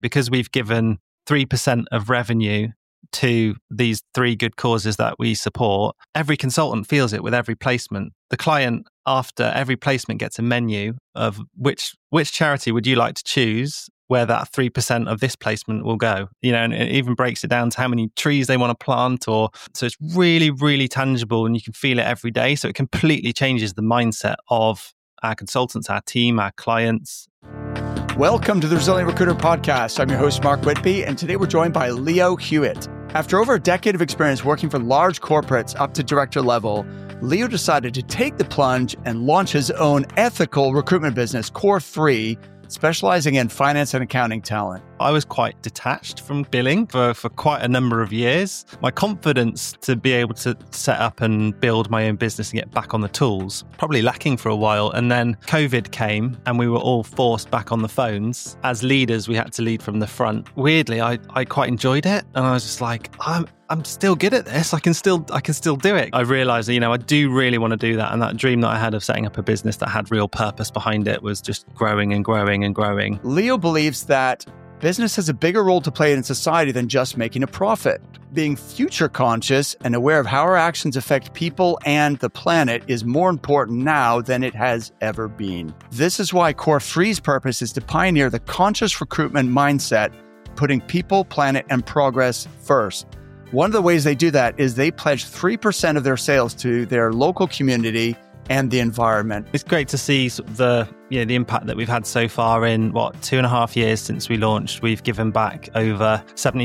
because we've given 3% of revenue to these 3 good causes that we support, every consultant feels it with every placement. The client, after every placement, gets a menu of which charity would you like to choose, where that 3% of this placement will go, and it even breaks it down to how many trees they want to plant, so it's really, really tangible and you can feel it every day. So it completely changes the mindset of our consultants, our team, our clients. Welcome to the Resilient Recruiter Podcast. I'm your host, Mark Whitby, and today we're joined by Leo Hewitt. After over a decade of experience working for large corporates up to director level, Leo decided to take the plunge and launch his own ethical recruitment business, Core3, specializing in finance and accounting talent. I was quite detached from billing for quite a number of years. My confidence to be able to set up and build my own business and get back on the tools, probably lacking for a while. And then COVID came and we were all forced back on the phones. As leaders, we had to lead from the front. Weirdly, I quite enjoyed it. And I was just like, I'm still good at this. I can still do it. I realized that, I do really want to do that. And that dream that I had of setting up a business that had real purpose behind it was just growing and growing and growing. Leo believes that business has a bigger role to play in society than just making a profit. Being future conscious and aware of how our actions affect people and the planet is more important now than it has ever been. This is why Core3's purpose is to pioneer the conscious recruitment mindset, putting people, planet, and progress first. One of the ways they do that is they pledge 3% of their sales to their local community and the environment. It's great to see the impact that we've had so far in 2.5 years since we launched. We've given back over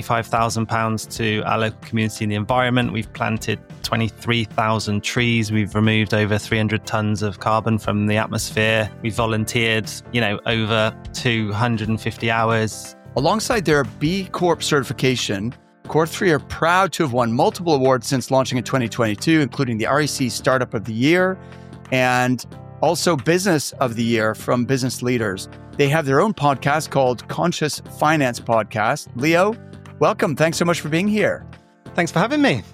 £75,000 to our local community and the environment. We've planted 23,000 trees. We've removed over 300 tons of carbon from the atmosphere. We volunteered, over 250 hours. Alongside their B Corp certification, Core3 are proud to have won multiple awards since launching in 2022, including the REC Startup of the Year and also Business of the Year from Business Leaders. They have their own podcast called Conscious Finance Podcast. Leo, welcome. Thanks so much for being here. Thanks for having me.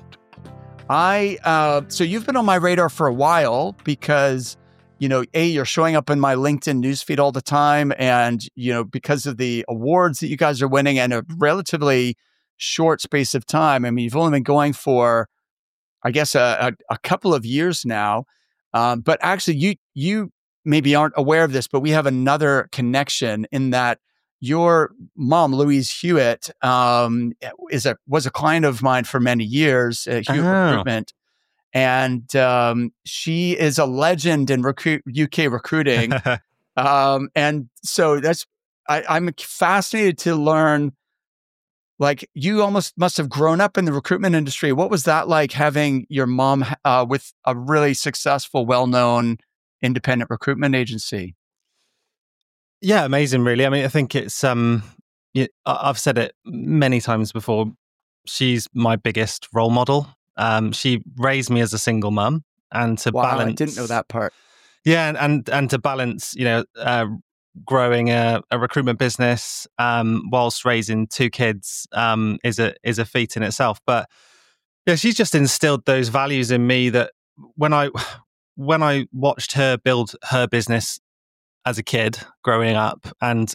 So you've been on my radar for a while because, you're showing up in my LinkedIn newsfeed all the time. And, because of the awards that you guys are winning and a relatively short space of time. I mean, you've only been going for, I guess, a couple of years now. But actually, you maybe aren't aware of this, but we have another connection in that your mom, Louise Hewitt, was a client of mine for many years, Hewitt Recruitment. And she is a legend in UK recruiting. And so I'm fascinated to learn, like, you almost must have grown up in the recruitment industry. What was that like, having your mom with a really successful, well-known independent recruitment agency? Yeah, amazing, really. I mean, I think it's, I've said it many times before, she's my biggest role model. She raised me as a single mum, and to balance... I didn't know that part. Yeah, and to balance, growing a recruitment business whilst raising 2 kids is a feat in itself. But yeah, she's just instilled those values in me that when I watched her build her business as a kid growing up and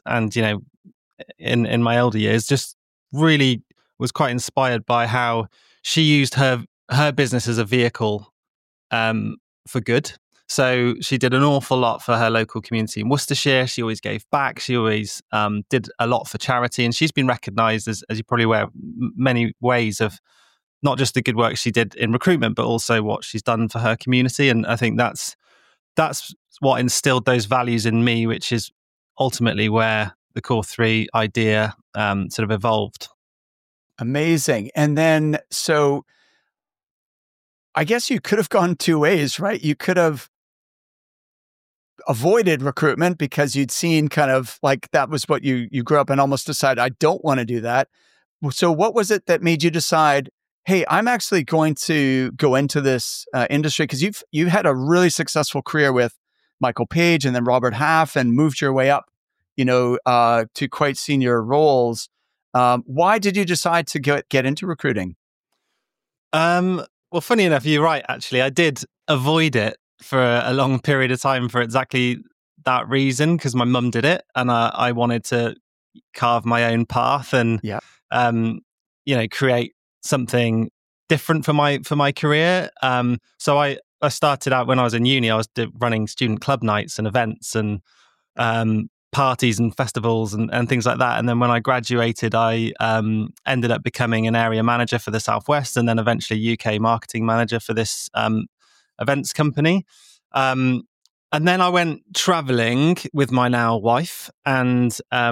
in my elder years, just really was quite inspired by how she used her business as a vehicle for good. So she did an awful lot for her local community in Worcestershire. She always gave back. She always did a lot for charity. And she's been recognised, as you're probably aware, many ways of not just the good work she did in recruitment, but also what she's done for her community. And I think that's what instilled those values in me, which is ultimately where the Core3 idea sort of evolved. Amazing. And then, so I guess you could have gone 2 ways, right? You could have avoided recruitment because you'd seen kind of like that was what you grew up and almost decided, I don't want to do that. So what was it that made you decide, hey, I'm actually going to go into this industry? Because you had a really successful career with Michael Page and then Robert Half and moved your way up, to quite senior roles. Why did you decide to get into recruiting? Well, funny enough, you're right, actually. I did avoid it for a long period of time for exactly that reason, because my mum did it and I wanted to, carve my own path and Yeah. Create something different for my career. So I started out when I was in uni. I was running student club nights and events and parties and festivals and things like that. And then when I graduated, I ended up becoming an area manager for the Southwest, and then eventually UK marketing manager for this events company. And then I went traveling with my now wife and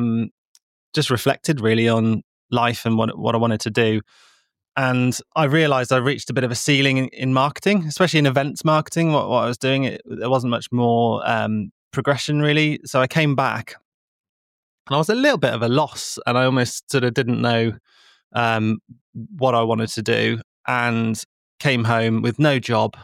just reflected really on life and what I wanted to do. And I realized I reached a bit of a ceiling in marketing, especially in events marketing. What I was doing, there wasn't much more progression really. So I came back and I was a little bit of a loss, and I almost sort of didn't know what I wanted to do, and came home with no job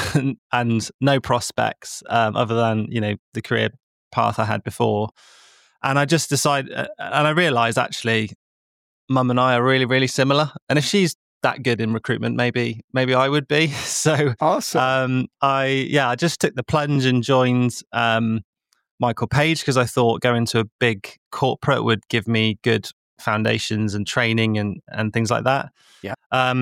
and no prospects other than the career path I had before. And I just decided, and I realized actually, Mum and I are really, really similar. And if she's that good in recruitment, maybe I would be. So awesome. I just took the plunge and joined Michael Page because I thought going to a big corporate would give me good foundations and training and things like that. Yeah.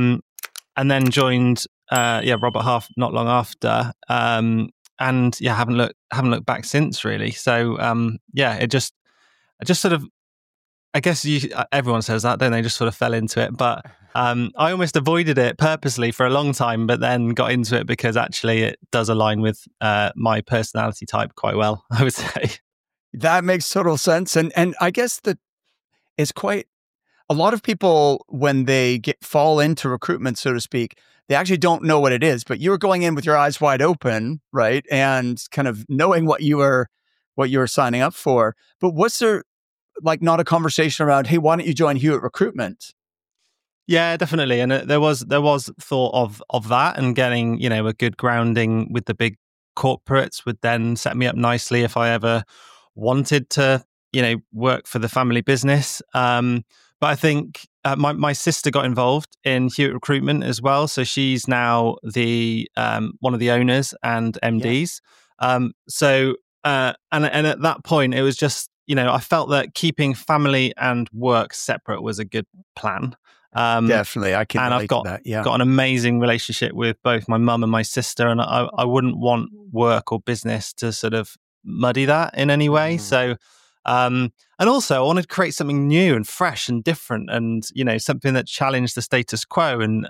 And then joined Robert Half not long after. And haven't looked back since really. So I just sort of, I guess everyone says that, don't they? Just sort of fell into it. But I almost avoided it purposely for a long time, but then got into it because actually it does align with my personality type quite well, I would say. That makes total sense. And I guess that it's quite a lot of people when they fall into recruitment, so to speak, they actually don't know what it is, but you were going in with your eyes wide open, right? And kind of knowing what you were signing up for. But was there like not a conversation around, hey, why don't you join Hewitt Recruitment? Yeah, definitely. And there was thought of that, and getting, a good grounding with the big corporates would then set me up nicely if I ever wanted to, work for the family business. But I think my sister got involved in Hewitt Recruitment as well. So she's now the one of the owners and MDs. Yeah. And at that point, it was just, I felt that keeping family and work separate was a good plan. Definitely, I can relate to that. Yeah, got an amazing relationship with both my mum and my sister, and I wouldn't want work or business to sort of muddy that in any way. So, and also I wanted to create something new and fresh and different, and something that challenged the status quo, and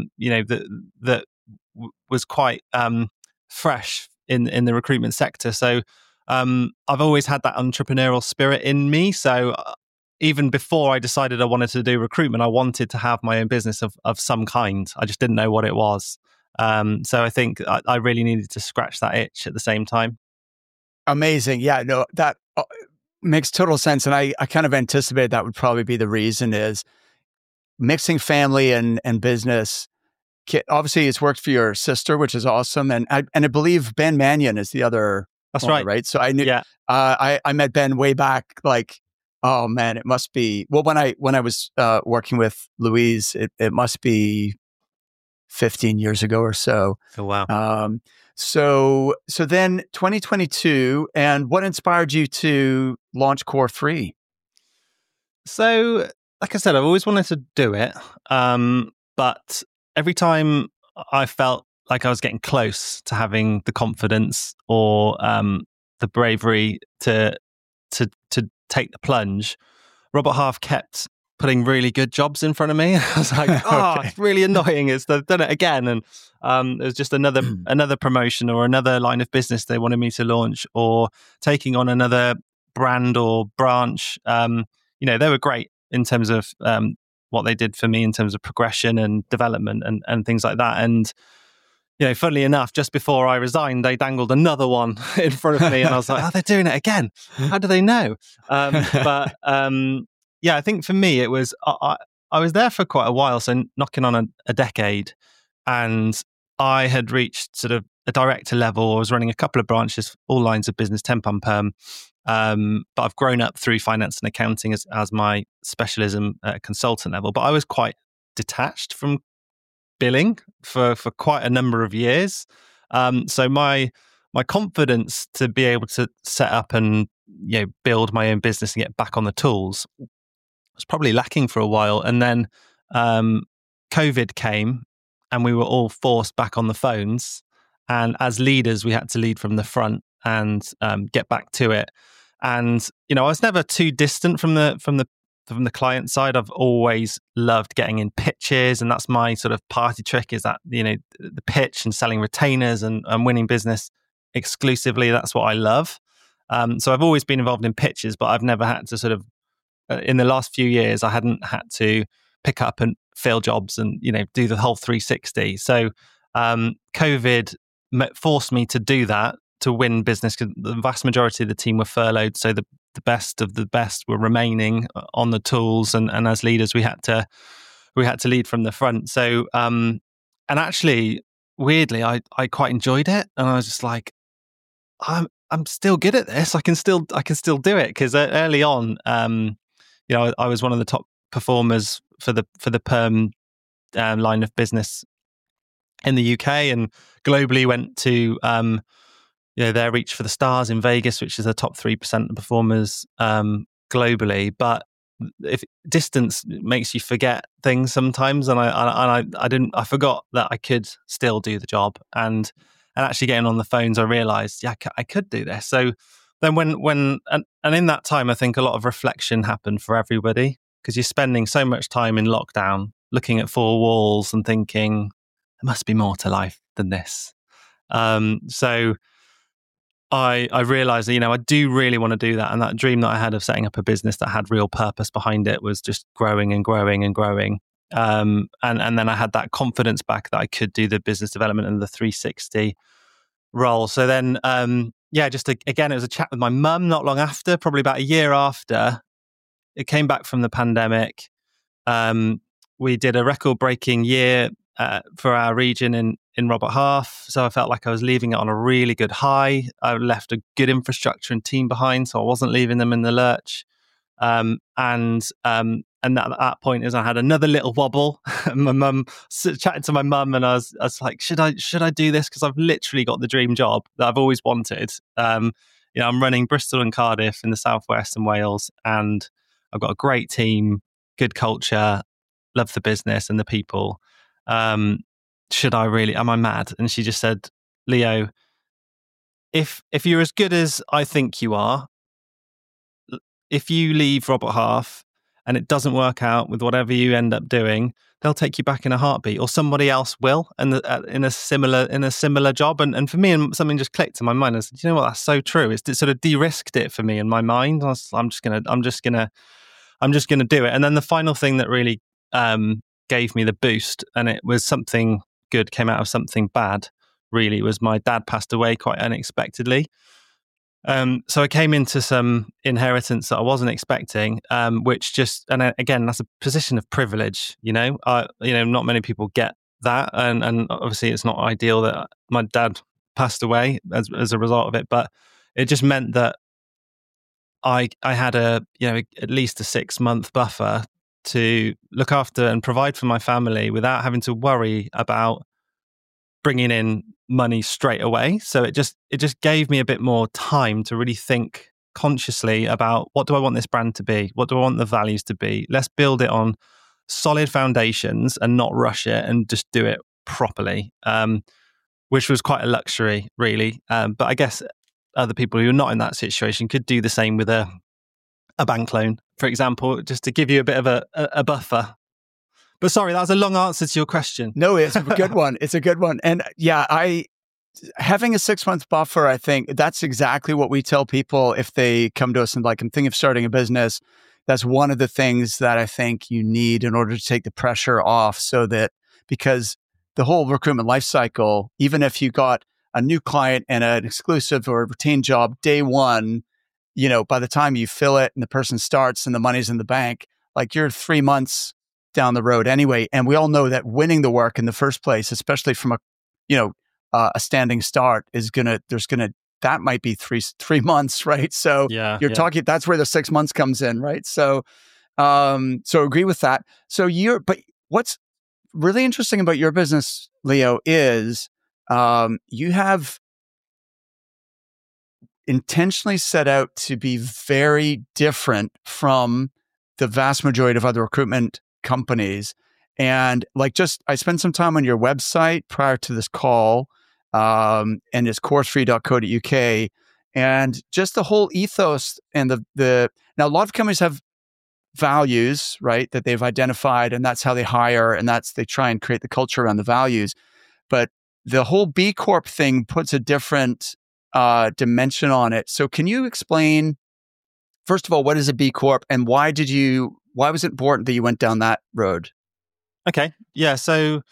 that was quite fresh in the recruitment sector. So, I've always had that entrepreneurial spirit in me. So. Even before I decided I wanted to do recruitment, I wanted to have my own business of some kind. I just didn't know what it was. So I think I really needed to scratch that itch at the same time. Amazing. Yeah, no, that makes total sense. And I kind of anticipated that would probably be the reason is mixing family and business. Obviously, it's worked for your sister, which is awesome. And I believe Ben Mannion is the other. That's owner, right. Right. So I knew, I met Ben way back, like, oh man, it must be, well, when I was working with Louise, it must be 15 years ago or so. Oh, wow. So then 2022, and what inspired you to launch Core3? So, like I said, I've always wanted to do it. But every time I felt like I was getting close to having the confidence or the bravery to take the plunge, Robert Half kept putting really good jobs in front of me. I was like, okay. It's really annoying. They've done it again. And it was just another promotion or another line of business they wanted me to launch, or taking on another brand or branch. They were great in terms of what they did for me in terms of progression and development and things like that. And funnily enough, just before I resigned, they dangled another one in front of me, and I was like, "Oh, they're doing it again! How do they know?" I think for me, it was I was there for quite a while, so knocking on a decade, and I had reached sort of a director level. I was running a couple of branches, all lines of business, temp and perm. But I've grown up through finance and accounting as my specialism at consultant level. But I was quite detached from billing for quite a number of years. So my confidence to be able to set up and build my own business and get back on the tools. I was probably lacking for a while. And then COVID came and we were all forced back on the phones. And as leaders, we had to lead from the front and get back to it. And, I was never too distant from the client side. I've always loved getting in pitches, and that's my sort of party trick, is that, the pitch and selling retainers and winning business exclusively. That's what I love. So I've always been involved in pitches, but I've never had to sort of, in the last few years, I hadn't had to pick up and fill jobs and, do the whole 360. So COVID forced me to do that, to win business, because the vast majority of the team were furloughed. So the best of the best were remaining on the tools, and as leaders, we had to lead from the front. So and actually, weirdly, I quite enjoyed it, and I was just like, I'm still good at this. I can still do it, because early on, I was one of the top performers for the perm line of business in the UK, and globally went to their Reach for the Stars in Vegas, which is the top 3% of performers globally. But if distance makes you forget things sometimes, and I forgot that I could still do the job, and actually getting on the phones, I realized, I could do this. So then when in that time, I think a lot of reflection happened for everybody, because you're spending so much time in lockdown looking at four walls and thinking, there must be more to life than this. So I realized that, I do really want to do that. And that dream that I had of setting up a business that had real purpose behind it was just growing and growing and growing. And then I had that confidence back that I could do the business development and the 360 role. So then, again, it was a chat with my mum not long after, probably about a year after. It came back from the pandemic. We did a record-breaking year for our region in Robert Half. So I felt like I was leaving it on a really good high. I left a good infrastructure and team behind, so I wasn't leaving them in the lurch. And at that point, as I had another little wobble, my mum, chatting to my mum, and I was like, should I do this? Because I've literally got the dream job that I've always wanted. I'm running Bristol and Cardiff in the southwest and Wales, and I've got a great team, good culture, love the business and the people. Should I really? Am I mad? And she just said, Leo, if you're as good as I think you are, if you leave Robert Half and it doesn't work out with whatever you end up doing, they'll take you back in a heartbeat, or somebody else will, and in a similar job. And for me, and something just clicked in my mind. I said, you know what? That's so true. It sort of de-risked it for me in my mind. I'm just gonna do it. And then the final thing that really gave me the boost, and it was something good came out of something bad, really, was my dad passed away quite unexpectedly. So I came into some inheritance that I wasn't expecting, which and again, that's a position of privilege, not many people get that. And obviously it's not ideal that my dad passed away as a result of it, but it just meant that I had at least a 6-month buffer to look after and provide for my family without having to worry about bringing in money straight away. So it just gave me a bit more time to really think consciously about, what do I want this brand to be? What do I want the values to be? Let's build it on solid foundations and not rush it, and just do it properly, which was quite a luxury, really. But I guess other people who are not in that situation could do the same with a bank loan, for example, just to give you a bit of a buffer. But sorry, that was a long answer to your question. No, it's a good one. It's a good one. And having a 6-month buffer, I think that's exactly what we tell people if they come to us and like, I'm thinking of starting a business. That's one of the things that I think you need in order to take the pressure off, so that, because the whole recruitment life cycle, even if you got a new client and an exclusive or a retained job day one, by the time you fill it and the person starts and the money's in the bank, like, you're 3 months down the road anyway. And we all know that winning the work in the first place, especially from a standing start, that might be three months, right? So you're talking, that's where the 6 months comes in, right? So agree with that. But what's really interesting about your business, Leo, is you have, intentionally set out to be very different from the vast majority of other recruitment companies. And I spent some time on your website prior to this call, and it's course3.co.uk, and just the whole ethos and now a lot of companies have values, right, that they've identified, and that's how they hire, and they try and create the culture around the values. But the whole B Corp thing puts a different dimension on it. So can you explain, first of all, what is a B Corp, and why was it important that you went down that road? Okay. Yeah. So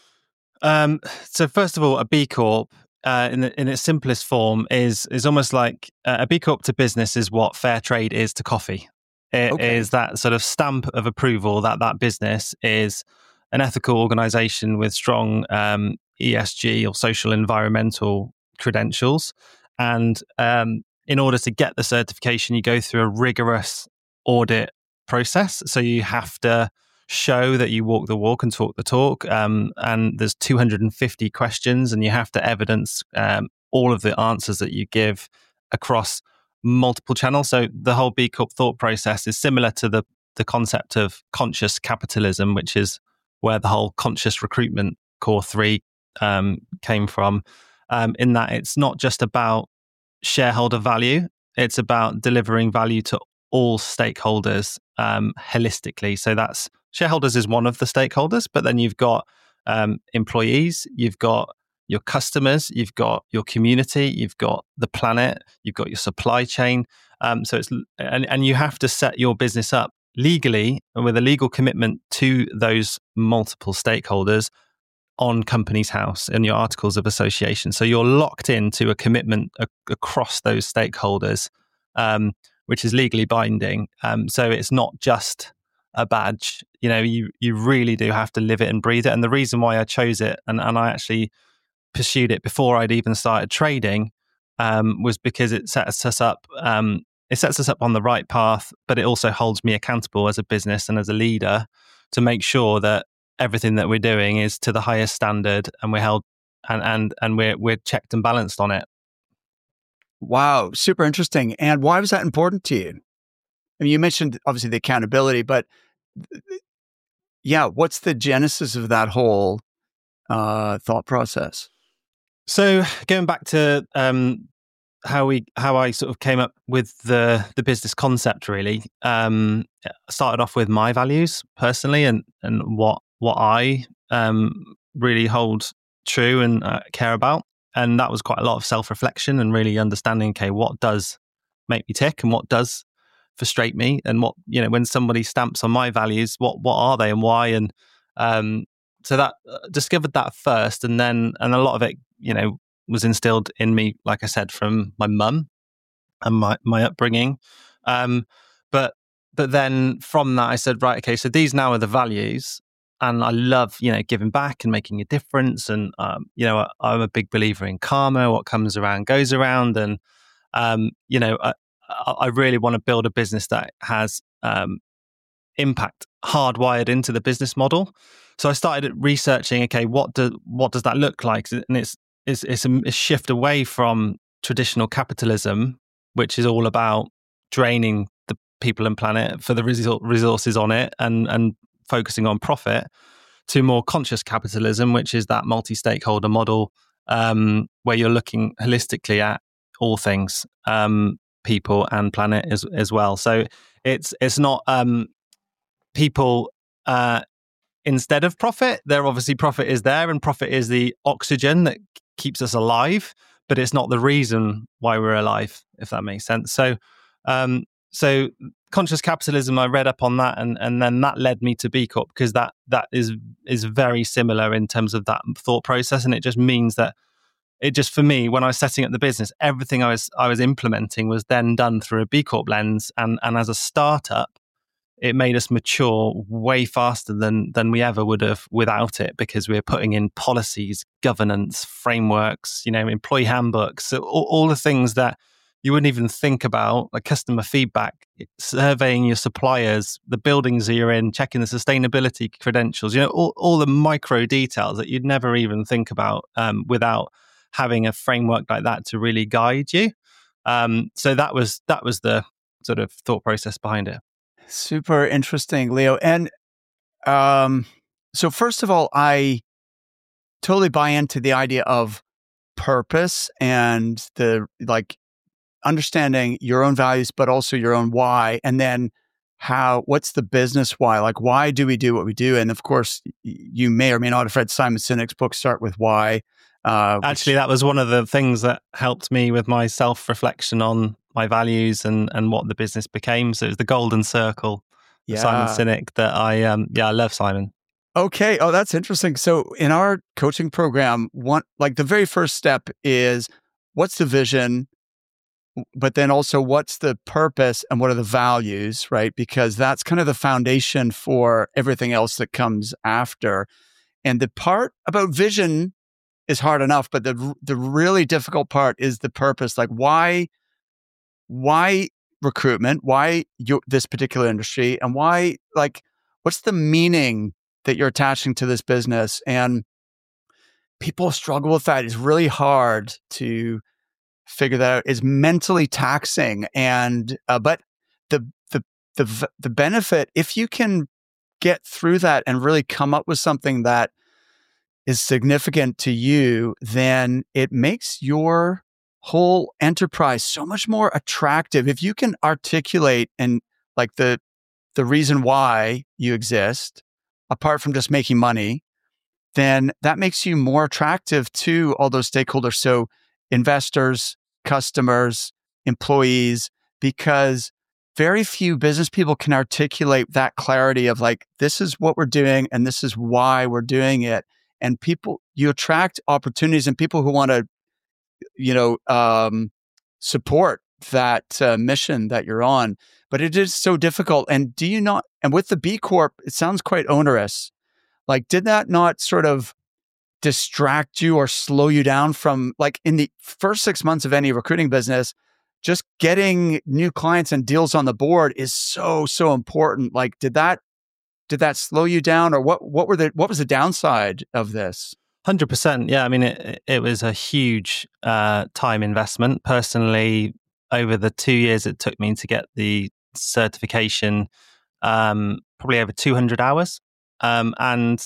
first of all, a B Corp, in its simplest form, is almost like a B Corp to business is what fair trade is to coffee. It is that sort of stamp of approval that business is an ethical organization with strong ESG or social environmental credentials. And in order to get the certification, you go through a rigorous audit process. So you have to show that you walk the walk and talk the talk. And there's 250 questions, and you have to evidence all of the answers that you give across multiple channels. So the whole B Corp thought process is similar to the concept of conscious capitalism, which is where the whole conscious recruitment core 3 came from, in that it's not just about shareholder value, it's about delivering value to all stakeholders holistically. So that's shareholders is one of the stakeholders, but then you've got employees, you've got your customers, you've got your community, you've got the planet, you've got your supply chain. So it's and you have to set your business up legally and with a legal commitment to those multiple stakeholders on Companies House and your articles of association. So you're locked into a commitment across those stakeholders, which is legally binding. So it's not just a badge. You really do have to live it and breathe it. And the reason why I chose it, and I actually pursued it before I'd even started trading, was because it sets us up. It sets us up on the right path, but it also holds me accountable as a business and as a leader to make sure that everything that we're doing is to the highest standard, and we're held and we're checked and balanced on it. Wow, super interesting. And why was that important to you? I mean, you mentioned obviously the accountability, but yeah, what's the genesis of that whole thought process? So going back to how I sort of came up with the business concept, really, started off with my values personally, and what I really hold true and care about, and that was quite a lot of self-reflection and really understanding, okay, what does make me tick and what does frustrate me, and what, when somebody stamps on my values, what are they and why, and so that discovered that first, and a lot of it, was instilled in me, like I said, from my mum and my upbringing. But then from that, I said, right, okay, so these now are the values, and I love, giving back and making a difference. And, I'm a big believer in karma. What comes around goes around. And, I really want to build a business that has impact hardwired into the business model. So I started researching, okay, what does that look like? And it's a shift away from traditional capitalism, which is all about draining the people and planet for the resources on it and focusing on profit, to more conscious capitalism, which is that multi-stakeholder model, where you're looking holistically at all things, people and planet as well. So it's not people instead of profit. There obviously profit is there, and profit is the oxygen that keeps us alive, but it's not the reason why we're alive, if that makes sense. So so conscious capitalism, I read up on that, and then that led me to B Corp, because that is very similar in terms of that thought process. And it just means that for me, when I was setting up the business, everything I was implementing was then done through a B Corp lens, and as a startup, it made us mature way faster than we ever would have without it, because we're putting in policies, governance, frameworks, employee handbooks, so all the things that you wouldn't even think about, like customer feedback, surveying your suppliers, the buildings that you're in, checking the sustainability credentials, all the micro details that you'd never even think about without having a framework like that to really guide you. So that was the sort of thought process behind it. Super interesting, Leo. And so first of all, I totally buy into the idea of purpose and the like understanding your own values, but also your own why. And then what's the business why? Like, why do we do what we do? And of course, you may or may not have read Simon Sinek's book, Start With Why. Actually, that was one of the things that helped me with my self-reflection on my values and what the business became. So it was the Golden Circle, Simon Sinek, that I love Simon. Okay. Oh, that's interesting. So in our coaching program, the very first step is what's the vision, but then also what's the purpose and what are the values, right? Because that's kind of the foundation for everything else that comes after. And the part about vision is hard enough, but the really difficult part is the purpose. Like why recruitment? Why this particular industry? And why, like, what's the meaning that you're attaching to this business? And people struggle with that. It's really hard to figure that out. It's mentally taxing. And but the benefit, if you can get through that and really come up with something that is significant to you, then it makes your whole enterprise so much more attractive. If you can articulate and like the reason why you exist, apart from just making money, then that makes you more attractive to all those stakeholders. So investors, customers, employees, because very few business people can articulate that clarity of like, this is what we're doing and this is why we're doing it. And you attract opportunities and people who want to, support that mission that you're on. But it is so difficult. And and with the B Corp, it sounds quite onerous. Like, did that not sort of distract you or slow you down from, like, in the first 6 months of any recruiting business, just getting new clients and deals on the board is so important. Like, did that slow you down, or what was the downside of this? 100%. Yeah. I mean, it was a huge time investment. Personally, over the 2 years it took me to get the certification, probably over 200 hours. And,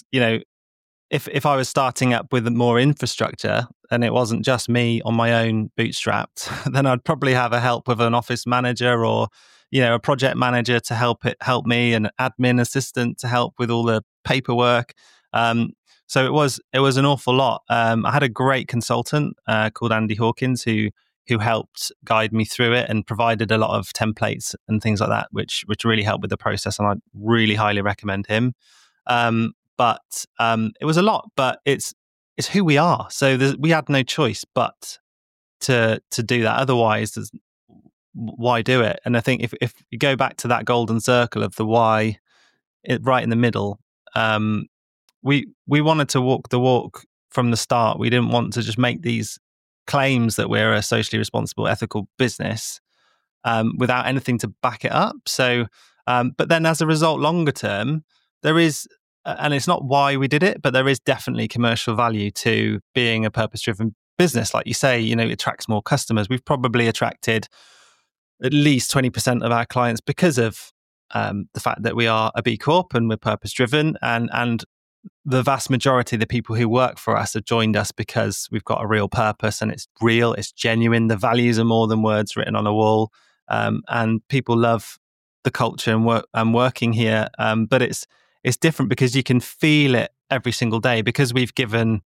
if I was starting up with more infrastructure and it wasn't just me on my own bootstrapped, then I'd probably have a help with an office manager or, a project manager to help me, an admin assistant to help with all the paperwork. So it was an awful lot. I had a great consultant called Andy Hawkins who helped guide me through it and provided a lot of templates and things like that, which really helped with the process. And I really highly recommend him. But it was a lot, but it's who we are. So we had no choice but to do that. Otherwise, why do it? And I think if you go back to that golden circle of the why, right in the middle, we wanted to walk the walk from the start. We didn't want to just make these claims that we're a socially responsible, ethical business without anything to back it up. So, but then as a result, longer term, there is, and it's not why we did it, but there is definitely commercial value to being a purpose-driven business. Like you say, it attracts more customers. We've probably attracted at least 20% of our clients because of the fact that we are a B Corp and we're purpose-driven, and the vast majority of the people who work for us have joined us because we've got a real purpose and it's real, it's genuine. The values are more than words written on a wall, and people love the culture and working here. But it's different because you can feel it every single day, because we've given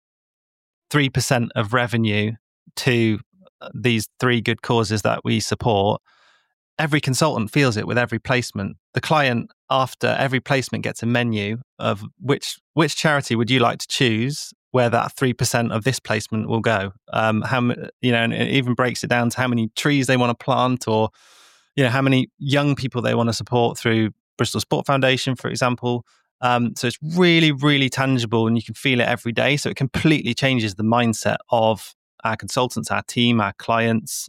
3% of revenue to these 3 good causes that we support. Every consultant feels it with every placement. The client, after every placement, gets a menu of which charity would you like to choose, where that 3% of this placement will go. And it even breaks it down to how many trees they want to plant, or how many young people they want to support through Bristol Sport Foundation, for example. So it's really, really tangible, and you can feel it every day. So it completely changes the mindset of our consultants, our team, our clients.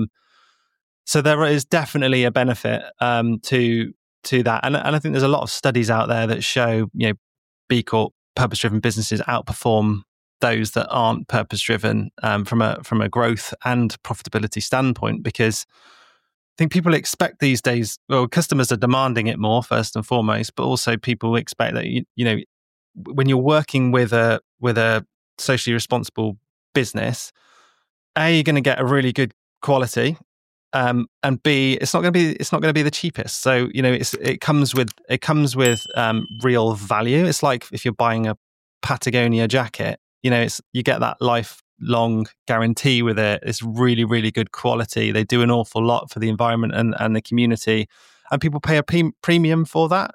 So there is definitely a benefit to that, and I think there's a lot of studies out there that show B Corp purpose-driven businesses outperform those that aren't purpose driven from a growth and profitability standpoint, because I think people expect these days, well, customers are demanding it more first and foremost, but also people expect that when you're working with a socially responsible business, A, you're going to get a really good quality, and B, it's not going to be the cheapest. So it comes with real value. It's like if you're buying a Patagonia jacket, you get that lifelong guarantee with it. It's really, really good quality. They do an awful lot for the environment and the community, and people pay a premium for that.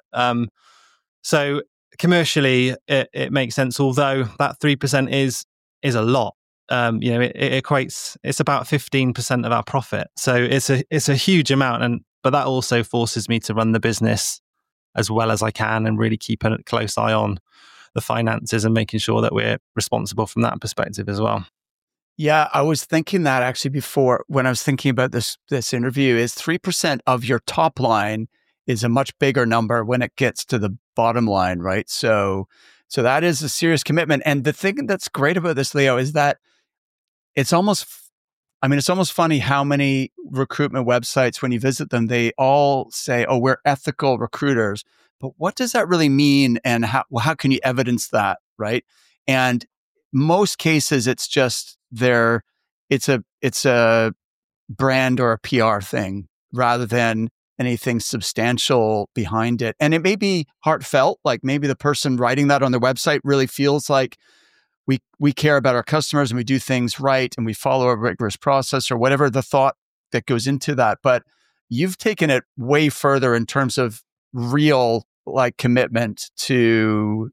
So commercially, it makes sense. Although that 3% is a lot. It equates. It's about 15% of our profit. So it's a huge amount, but that also forces me to run the business as well as I can and really keep a close eye on the finances and making sure that we're responsible from that perspective as well. Yeah, I was thinking that actually before when I was thinking about this interview is 3% of your top line is a much bigger number when it gets to the bottom line, right? So that is a serious commitment. And the thing that's great about this, Leo, is that it's almost funny how many recruitment websites, when you visit them, they all say, "Oh, we're ethical recruiters." But what does that really mean? And how can you evidence that, right? And most cases, it's just it's a brand or a PR thing rather than anything substantial behind it. And it may be heartfelt, like maybe the person writing that on their website really feels like we care about our customers and we do things right and we follow a rigorous process or whatever the thought that goes into that. But you've taken it way further in terms of real commitment to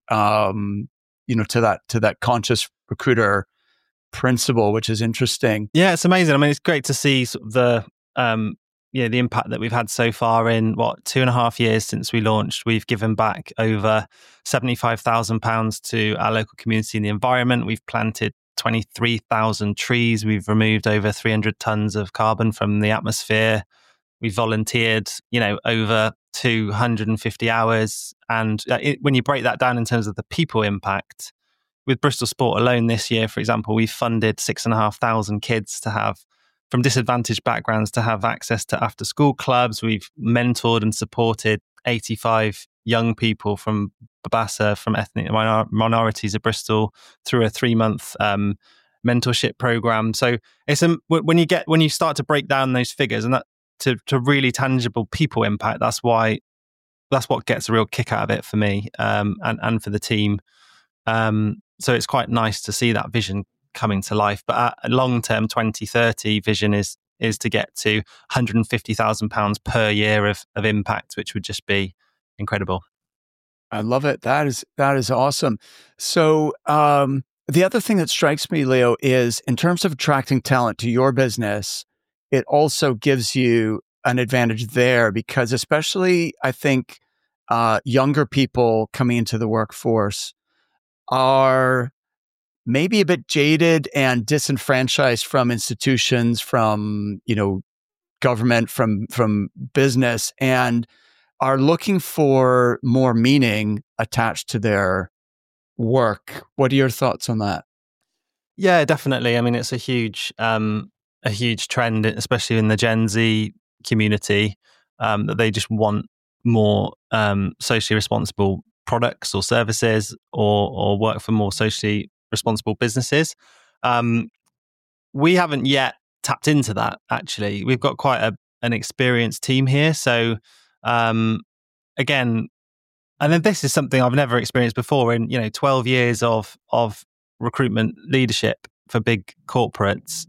to that conscious recruiter principle, which is interesting. Yeah, it's amazing. I mean, it's great to see sort of the impact that we've had so far in 2.5 years since we launched. We've given back over £75,000 to our local community and the environment. We've planted 23,000 trees. We've removed over 300 tons of carbon from the atmosphere. We volunteered, over 250 hours. And when you break that down in terms of the people impact, with Bristol Sport alone this year, for example, we funded 6,500 kids from disadvantaged backgrounds to have access to after school clubs. We've mentored and supported 85 young people from Babassa, from ethnic minorities of Bristol, through a 3-month mentorship program. So it's when you start to break down those figures and that to really tangible people impact, that's what gets a real kick out of it for me and for the team. So it's quite nice to see that vision coming to life. But a long-term 2030 vision is to get to £150,000 per year of impact, which would just be incredible. I love it. That is awesome. So the other thing that strikes me, Leo, is in terms of attracting talent to your business, it also gives you an advantage there because especially I think younger people coming into the workforce are maybe a bit jaded and disenfranchised from institutions, from government, from business, and are looking for more meaning attached to their work. What are your thoughts on that? Yeah, definitely. I mean, it's a huge trend, especially in the Gen Z community, that they just want more socially responsible products or services, or work for more socially responsible businesses. We haven't yet tapped into that. Actually, we've got quite an experienced team here. So again, and then this is something I've never experienced before in 12 years of recruitment leadership for big corporates.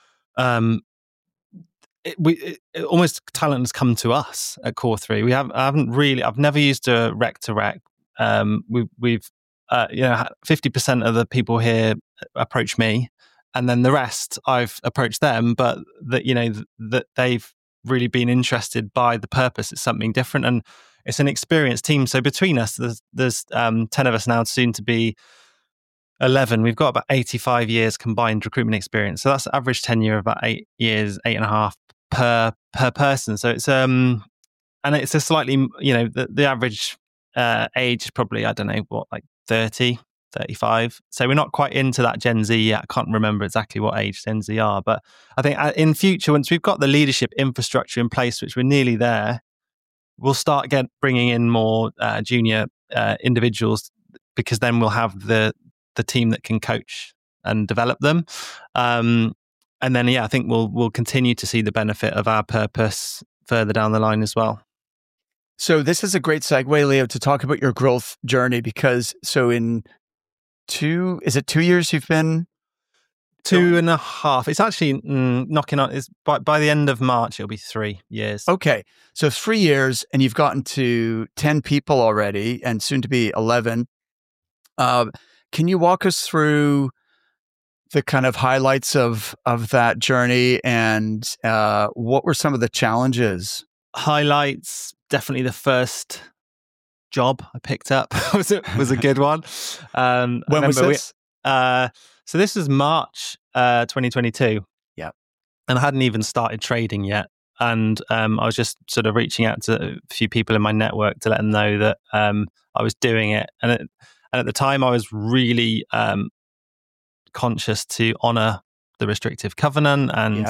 Almost talent has come to us at Core3. I've never used a rec to rec. We've 50% of the people here approach me, and then the rest I've approached them. But that they've really been interested by the purpose. It's something different, and it's an experienced team. So between us, there's 10 of us now, soon to be 11. We've got about 85 years combined recruitment experience. So that's average tenure of about 8 years, 8.5 per person. So it's and it's a slightly the average age is probably, I don't know, 30. 35. So we're not quite into that Gen Z yet. I can't remember exactly what age Gen Z are, but I think in future, once we've got the leadership infrastructure in place, which we're nearly there, we'll start bringing in more junior individuals, because then we'll have the team that can coach and develop them. And then, I think we'll continue to see the benefit of our purpose further down the line as well. So this is a great segue, Leo, to talk about your growth journey, because in 2 years you've been? 2.5. It's actually knocking on. It's by the end of March, it'll be 3 years. Okay. So 3 years, and you've gotten to 10 people already, and soon to be 11. Can you walk us through the kind of highlights of that journey, and what were some of the challenges? Highlights, definitely the first job I picked up was a good one. When was this? So this was March 2022. Yeah. And I hadn't even started trading yet. And I was just sort of reaching out to a few people in my network to let them know that I was doing it. And at the time, I was really conscious to honor the restrictive covenant and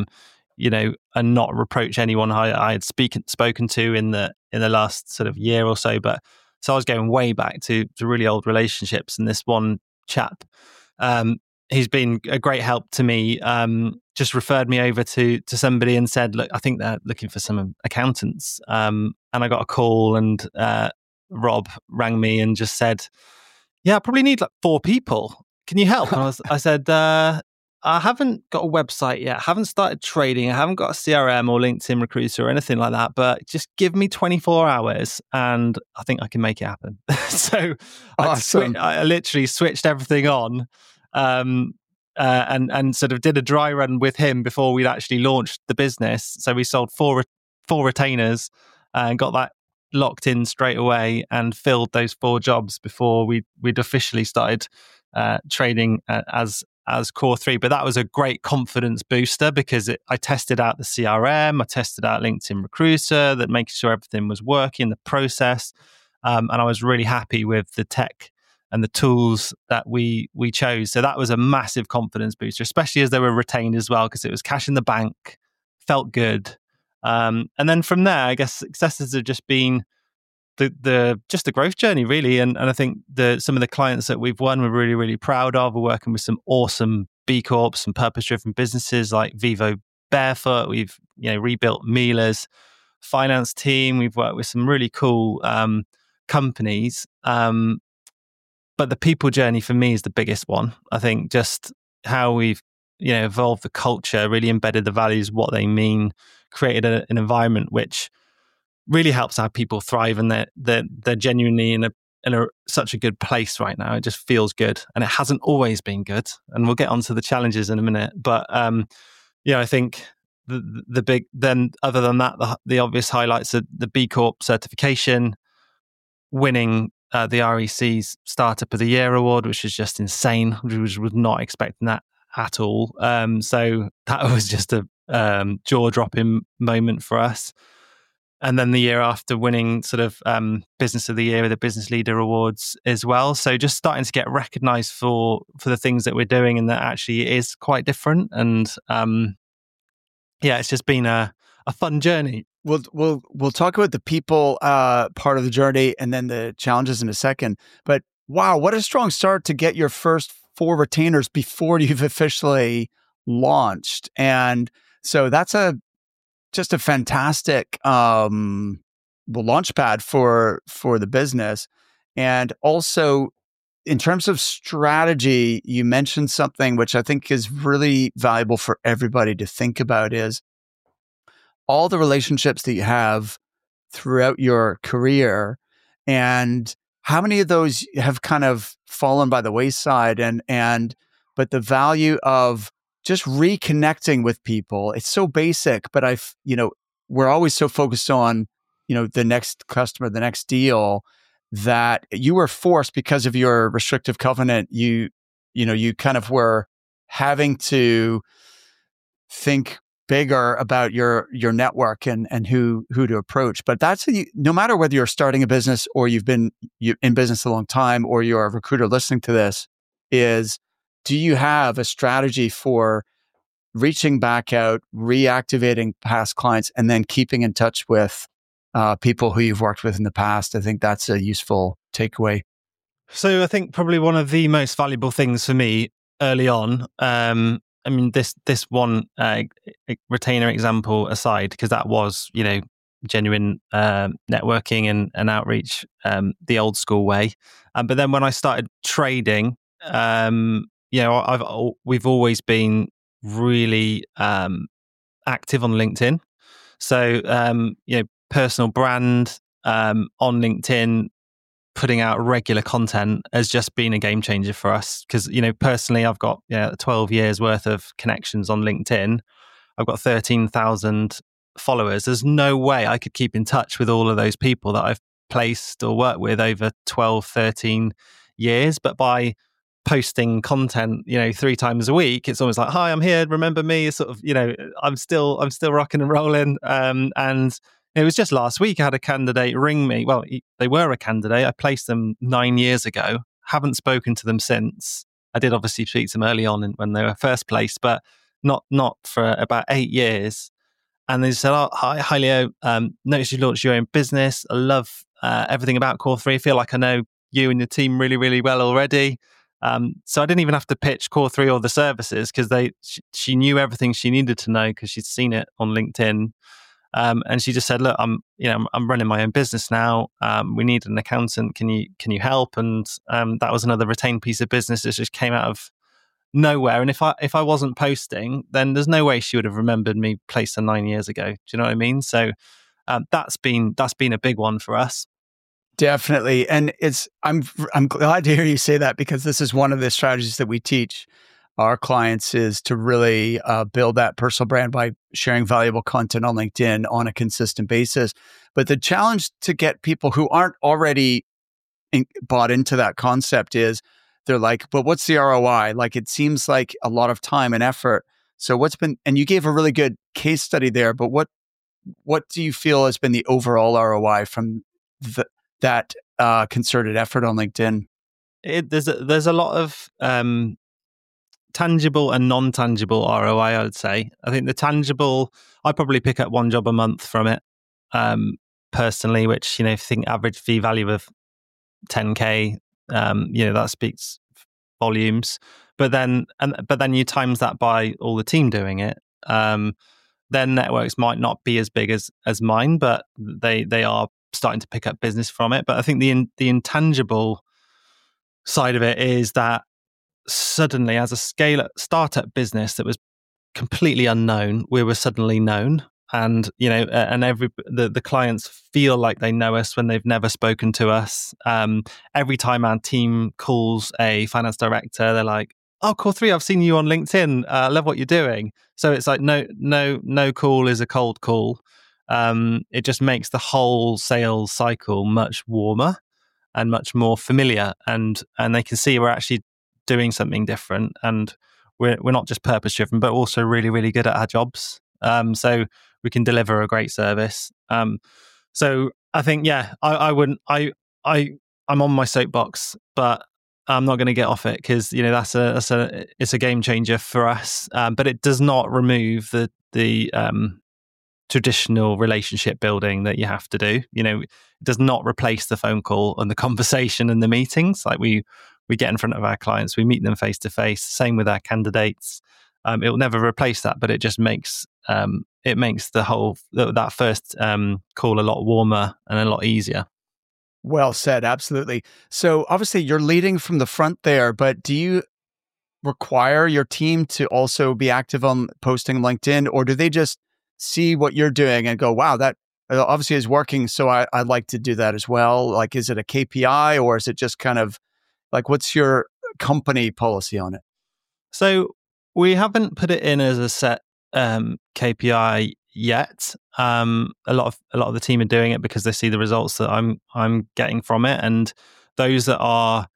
and not reproach anyone I had spoken to in the last sort of year or so. But so I was going way back to really old relationships, and this one chap, he's been a great help to me. Just referred me over to somebody and said, "Look, I think they're looking for some accountants." And I got a call, and Rob rang me and just said, "Yeah, I probably need like 4 people. Can you help?" And I said, I haven't got a website yet. I haven't started trading. I haven't got a CRM or LinkedIn Recruiter or anything like that. But just give me 24 hours and I think I can make it happen. So awesome. I literally switched everything on and sort of did a dry run with him before we'd actually launched the business. So we sold four retainers and got that locked in straight away and filled those 4 jobs before we'd officially started trading as Core 3. But that was a great confidence booster because I tested out the CRM, I tested out LinkedIn Recruiter, that making sure everything was working, the process, and I was really happy with the tech and the tools that we chose. So that was a massive confidence booster, especially as they were retained as well, because it was cash in the bank, felt good. And then from there, I guess successes have just been the growth journey, really. And I think some of the clients that we've won, we're really, really proud of. We're working with some awesome B Corps and purpose-driven businesses like Vivo Barefoot. We've rebuilt Mila's finance team. We've worked with some really cool companies. But the people journey for me is the biggest one. I think just how we've evolved the culture, really embedded the values, what they mean, created an environment which really helps our people thrive, and they're genuinely in such a good place right now. It just feels good, and it hasn't always been good. And we'll get onto the challenges in a minute. But I think the big, then other than that, the obvious highlights are the B Corp certification, winning the REC's Startup of the Year award, which is just insane. We was not expecting that at all. So that was just a jaw-dropping moment for us. And then the year after, winning sort of Business of the Year with the Business Leader Awards as well. So just starting to get recognized for the things that we're doing, and that actually is quite different. And it's just been a fun journey. We'll talk about the people part of the journey and then the challenges in a second. But wow, what a strong start to get your first 4 retainers before you've officially launched. And so that's just a fantastic launch pad for the business. And also, in terms of strategy, you mentioned something which I think is really valuable for everybody to think about, is all the relationships that you have throughout your career, and how many of those have kind of fallen by the wayside, but the value of just reconnecting with people. It's so basic, but we're always so focused on, the next customer, the next deal, that you were forced, because of your restrictive covenant, you kind of were having to think bigger about your network and who to approach. But that's no matter whether you're starting a business or you've been in business a long time, or you're a recruiter listening to this, is do you have a strategy for reaching back out, reactivating past clients, and then keeping in touch with people who you've worked with in the past? I think that's a useful takeaway. So I think probably one of the most valuable things for me early on, I mean, this one retainer example aside, because that was, genuine networking and outreach the old school way. But then when I started trading, we've always been really active on LinkedIn. So, personal brand on LinkedIn, putting out regular content has just been a game changer for us. Because, personally, I've got 12 years worth of connections on LinkedIn. I've got 13,000 followers. There's no way I could keep in touch with all of those people that I've placed or worked with over 12, 13 years. But by posting content, 3 times a week, it's almost like, hi, I'm here. Remember me? It's sort of, I'm still rocking and rolling. And it was just last week I had a candidate ring me. Well, they were a candidate. I placed them 9 years ago. Haven't spoken to them since. I did obviously speak to them early on when they were first placed, but not for about 8 years. And they said, "Oh, hi Leo. Noticed you launched your own business. I love everything about Core3. I feel like I know you and your team really, really well already." So I didn't even have to pitch Core3 or the services, because she knew everything she needed to know because she'd seen it on LinkedIn. And she just said, "Look, I'm running my own business now. We need an accountant. Can you help?" And that was another retained piece of business that just came out of nowhere. And if I wasn't posting, then there's no way she would have remembered me placed her 9 years ago. Do you know what I mean? So that's been a big one for us. Definitely. And I'm glad to hear you say that, because this is one of the strategies that we teach our clients, is to really build that personal brand by sharing valuable content on LinkedIn on a consistent basis. But the challenge to get people who aren't already bought into that concept is they're like, but what's the ROI? Like, it seems like a lot of time and effort. So and you gave a really good case study there, but what do you feel has been the overall ROI from that concerted effort on LinkedIn? There's a lot of tangible and non-tangible ROI, I would say. I think the tangible, I probably pick up one job a month from it, personally, which, if you think average fee value of 10K, that speaks volumes. But then you times that by all the team doing it. Their networks might not be as big as mine, but they are starting to pick up business from it. But I think the intangible side of it is that suddenly, as a startup business that was completely unknown, we were suddenly known. And and the clients feel like they know us when they've never spoken to us. Every time our team calls a finance director, they're like, "Oh, Core3, I've seen you on LinkedIn. I love what you're doing." So it's like no call is a cold call. It just makes the whole sales cycle much warmer and much more familiar, and they can see we're actually doing something different, and we're not just purpose driven, but also really, really good at our jobs. So we can deliver a great service. So I think, I'm on my soapbox, but I'm not going to get off it, because it's a game changer for us. But it does not remove the traditional relationship building that you have to do. It does not replace the phone call and the conversation and the meetings. Like we get in front of our clients, we meet them face to face. Same with our candidates. It will never replace that, but it just makes that first call a lot warmer and a lot easier. Well said. Absolutely. So obviously you're leading from the front there, but do you require your team to also be active on posting LinkedIn, or do they just see what you're doing and go, wow, that obviously is working, so I'd like to do that as well? Like, is it a KPI, or is it just kind of like, what's your company policy on it? So we haven't put it in as a set KPI yet. A lot of the team are doing it because they see the results that I'm getting from it, and those that are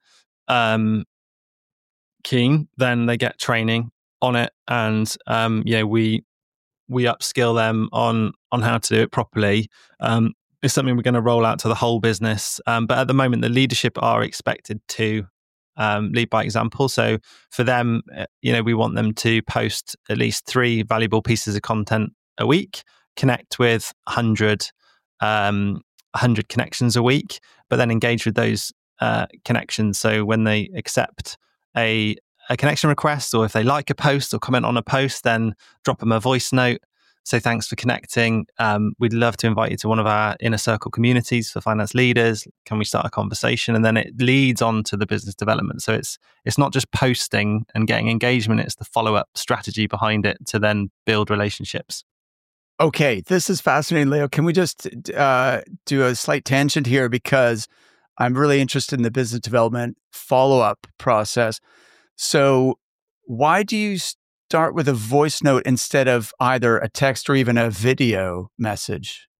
keen, then they get training on it, and we upskill them on how to do it properly. It's something we're going to roll out to the whole business. But at the moment, the leadership are expected to lead by example. So for them, we want them to post at least 3 valuable pieces of content a week, connect with 100 connections a week, but then engage with those connections. So when they accept a connection request, or if they like a post or comment on a post, then drop them a voice note. Say thanks for connecting. We'd love to invite you to one of our inner circle communities for finance leaders. Can we start a conversation? And then it leads on to the business development. So it's not just posting and getting engagement, it's the follow-up strategy behind it to then build relationships. Okay, this is fascinating, Leo. Can we just do a slight tangent here, because I'm really interested in the business development follow-up process. So why do you start with a voice note instead of either a text or even a video message?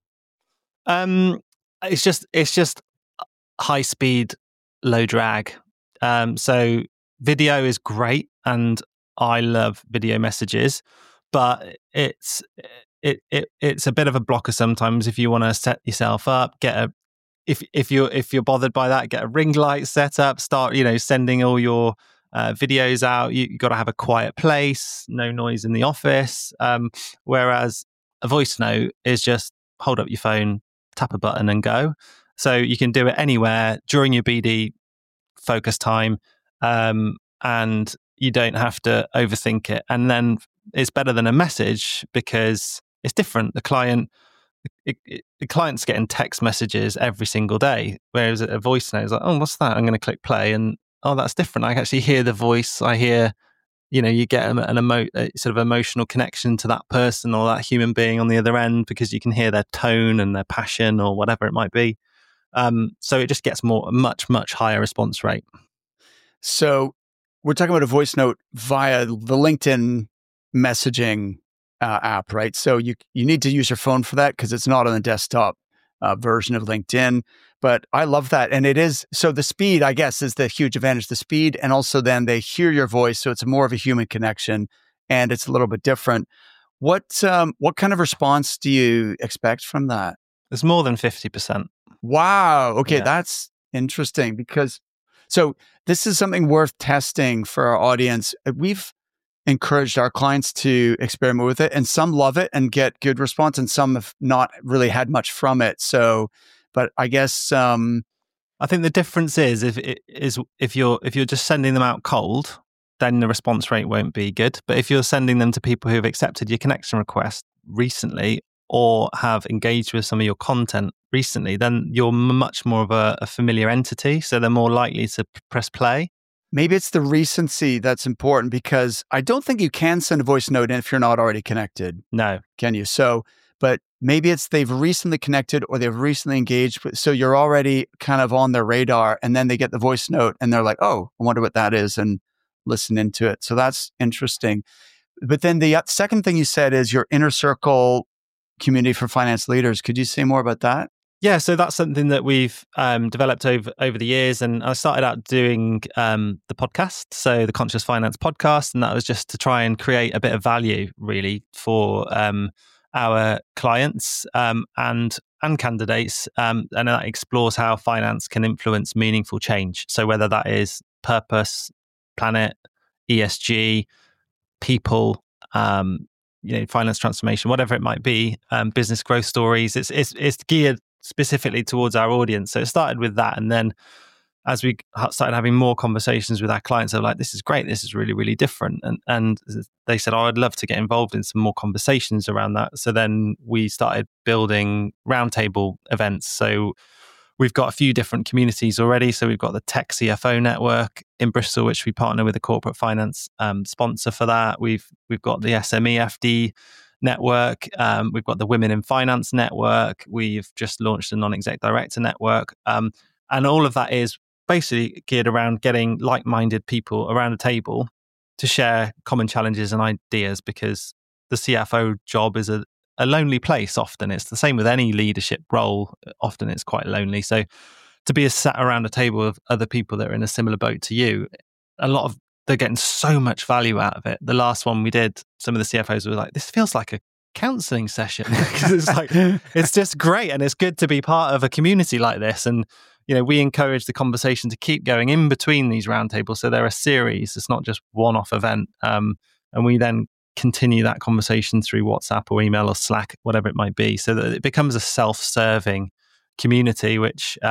It's just high speed, low drag. So video is great, and I love video messages, but it's a bit of a blocker sometimes if you want to set yourself up. If you're bothered by that, get a ring light set up. Start sending all your videos out. You got to have a quiet place, no noise in the office. Whereas a voice note is just hold up your phone, tap a button, and go. So you can do it anywhere during your BD focus time, and you don't have to overthink it. And then it's better than a message because it's different. The client's getting text messages every single day, whereas a voice note is like, oh, what's that? I'm going to click play, and oh, that's different. I actually hear the voice. I hear, you get a sort of emotional connection to that person or that human being on the other end, because you can hear their tone and their passion or whatever it might be. So it just gets a much higher response rate. So we're talking about a voice note via the LinkedIn messaging app, right? So you need to use your phone for that because it's not on the desktop version of LinkedIn. But I love that. And it is, so the speed, I guess, is the huge advantage, the speed. And also then they hear your voice. So it's more of a human connection and it's a little bit different. What kind of response do you expect from that? There's more than 50%. Wow. Okay. Yeah. That's interesting, because so this is something worth testing for our audience. We've encouraged our clients to experiment with it, and some love it and get good response, and some have not really had much from it. So, but I guess I think the difference is if you're just sending them out cold, then the response rate won't be good. But if you're sending them to people who've accepted your connection request recently or have engaged with some of your content recently, then you're much more of a familiar entity. So they're more likely to press play. Maybe it's the recency that's important, because I don't think you can send a voice note if you're not already connected. No. Can you? So, but maybe it's they've recently connected or they've recently engaged. So you're already kind of on their radar, and then they get the voice note and they're like, oh, I wonder what that is, and listen into it. So that's interesting. But then the second thing you said is your inner circle community for finance leaders. Could you say more about that? Yeah, so that's something that we've developed over the years. And I started out doing the podcast, so the Conscious Finance podcast, and that was just to try and create a bit of value, really, for our clients and candidates. And that explores how finance can influence meaningful change. So whether that is purpose, planet, ESG, people, finance transformation, whatever it might be, business growth stories. It's geared specifically towards our audience. So it started with that, and then as we started having more conversations with our clients, they're like, "This is great. This is really, really different." And they said, "Oh, I'd love to get involved in some more conversations around that." So then we started building roundtable events. So we've got a few different communities already. So we've got the Tech CFO Network in Bristol, which we partner with a corporate finance sponsor for that. We've got the SME FD network. We've got the Women in Finance network. We've just launched a non-exec director network. And all of that is basically geared around getting like-minded people around a table to share common challenges and ideas, because the CFO job is a lonely place often. It's the same with any leadership role. Often it's quite lonely. So to be sat around a table of other people that are in a similar boat to you, they're getting so much value out of it. The last one we did, some of the CFOs were like, this feels like counseling session. Because it's like, it's just great. And it's good to be part of a community like this. And, we encourage the conversation to keep going in between these roundtables. So they're a series. It's not just one-off event. And we then continue that conversation through WhatsApp or email or Slack, whatever it might be, so that it becomes a self-serving community, which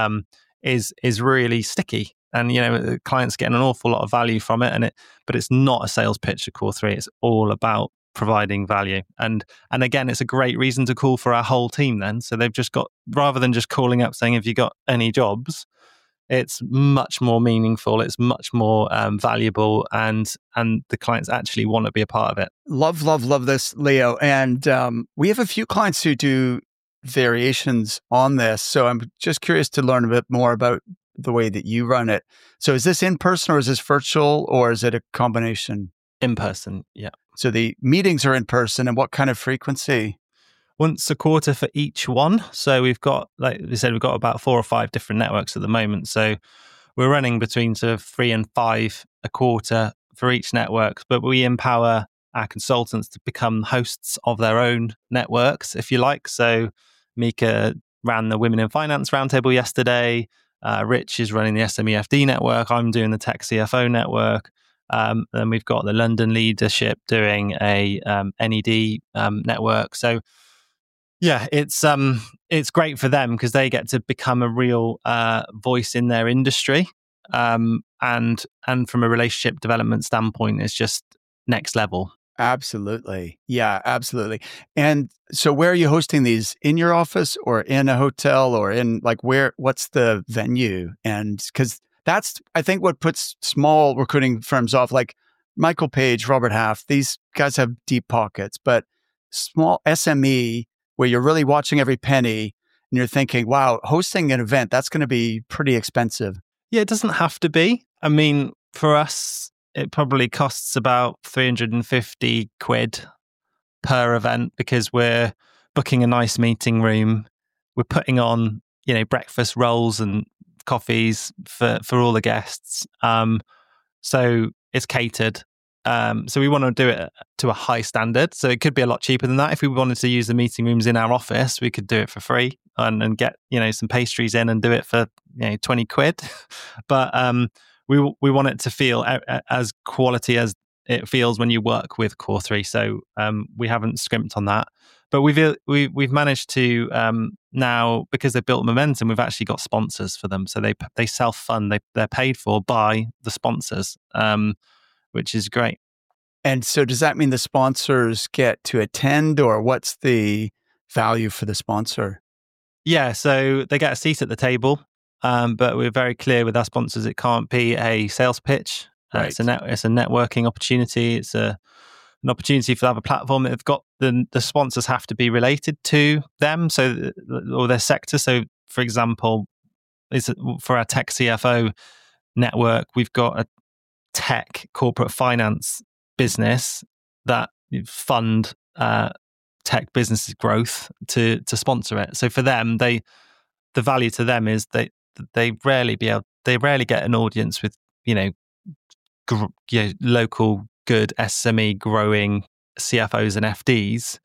is really sticky. And the clients getting an awful lot of value from it. But it's not a sales pitch to Core3. It's all about providing value. And again, it's a great reason to call for our whole team then. So they've just got, rather than just calling up saying, have you got any jobs? It's much more meaningful. It's much more valuable, and the clients actually want to be a part of it. Love this, Leo. And we have a few clients who do variations on this. So I'm just curious to learn a bit more about the way that you run it. So is this in person or is this virtual, or is it a combination? In person, yeah. So the meetings are in person, and what kind of frequency? Once a quarter for each one. So we've got, like we said, we've got about 4 or 5 different networks at the moment. So we're running between sort of 3 and 5 a quarter for each network, but we empower our consultants to become hosts of their own networks, if you like. So Mika ran the Women in Finance Roundtable yesterday. Rich is running the SMEFD network. I'm doing the Tech CFO network. Then we've got the London leadership doing a NED network. So yeah, it's great for them because they get to become a real voice in their industry, and from a relationship development standpoint, it's just next level. Absolutely, yeah, absolutely. And so, where are you hosting these? In your office, or in a hotel, or in where? What's the venue? And because that's, I think, what puts small recruiting firms off, like Michael Page, Robert Half. These guys have deep pockets, but small SME, where you're really watching every penny and you're thinking, wow, hosting an event, that's going to be pretty expensive. Yeah, it doesn't have to be. I mean, for us, it probably costs about 350 quid per event because we're booking a nice meeting room. We're putting on, breakfast rolls and coffees for all the guests. So it's catered. So we want to do it to a high standard. So it could be a lot cheaper than that. If we wanted to use the meeting rooms in our office, we could do it for free and get, some pastries in and do it for, 20 quid. But we want it to feel as quality as it feels when you work with Core3. So we haven't scrimped on that. But we've managed to now, because they've built momentum, we've actually got sponsors for them. So they self-fund. They're paid for by the sponsors. Which is great. And so does that mean the sponsors get to attend, or what's the value for the sponsor? Yeah, so they get a seat at the table, but we're very clear with our sponsors it can't be a sales pitch. Right. It's a networking opportunity. It's an opportunity for to have a platform. They've got the sponsors have to be related to them, or their sector. So, for example, for our Tech CFO network, we've got a tech corporate finance business that fund tech businesses growth to sponsor it. So for them, the value to them is they rarely get an audience with local good SME growing CFOs and FDs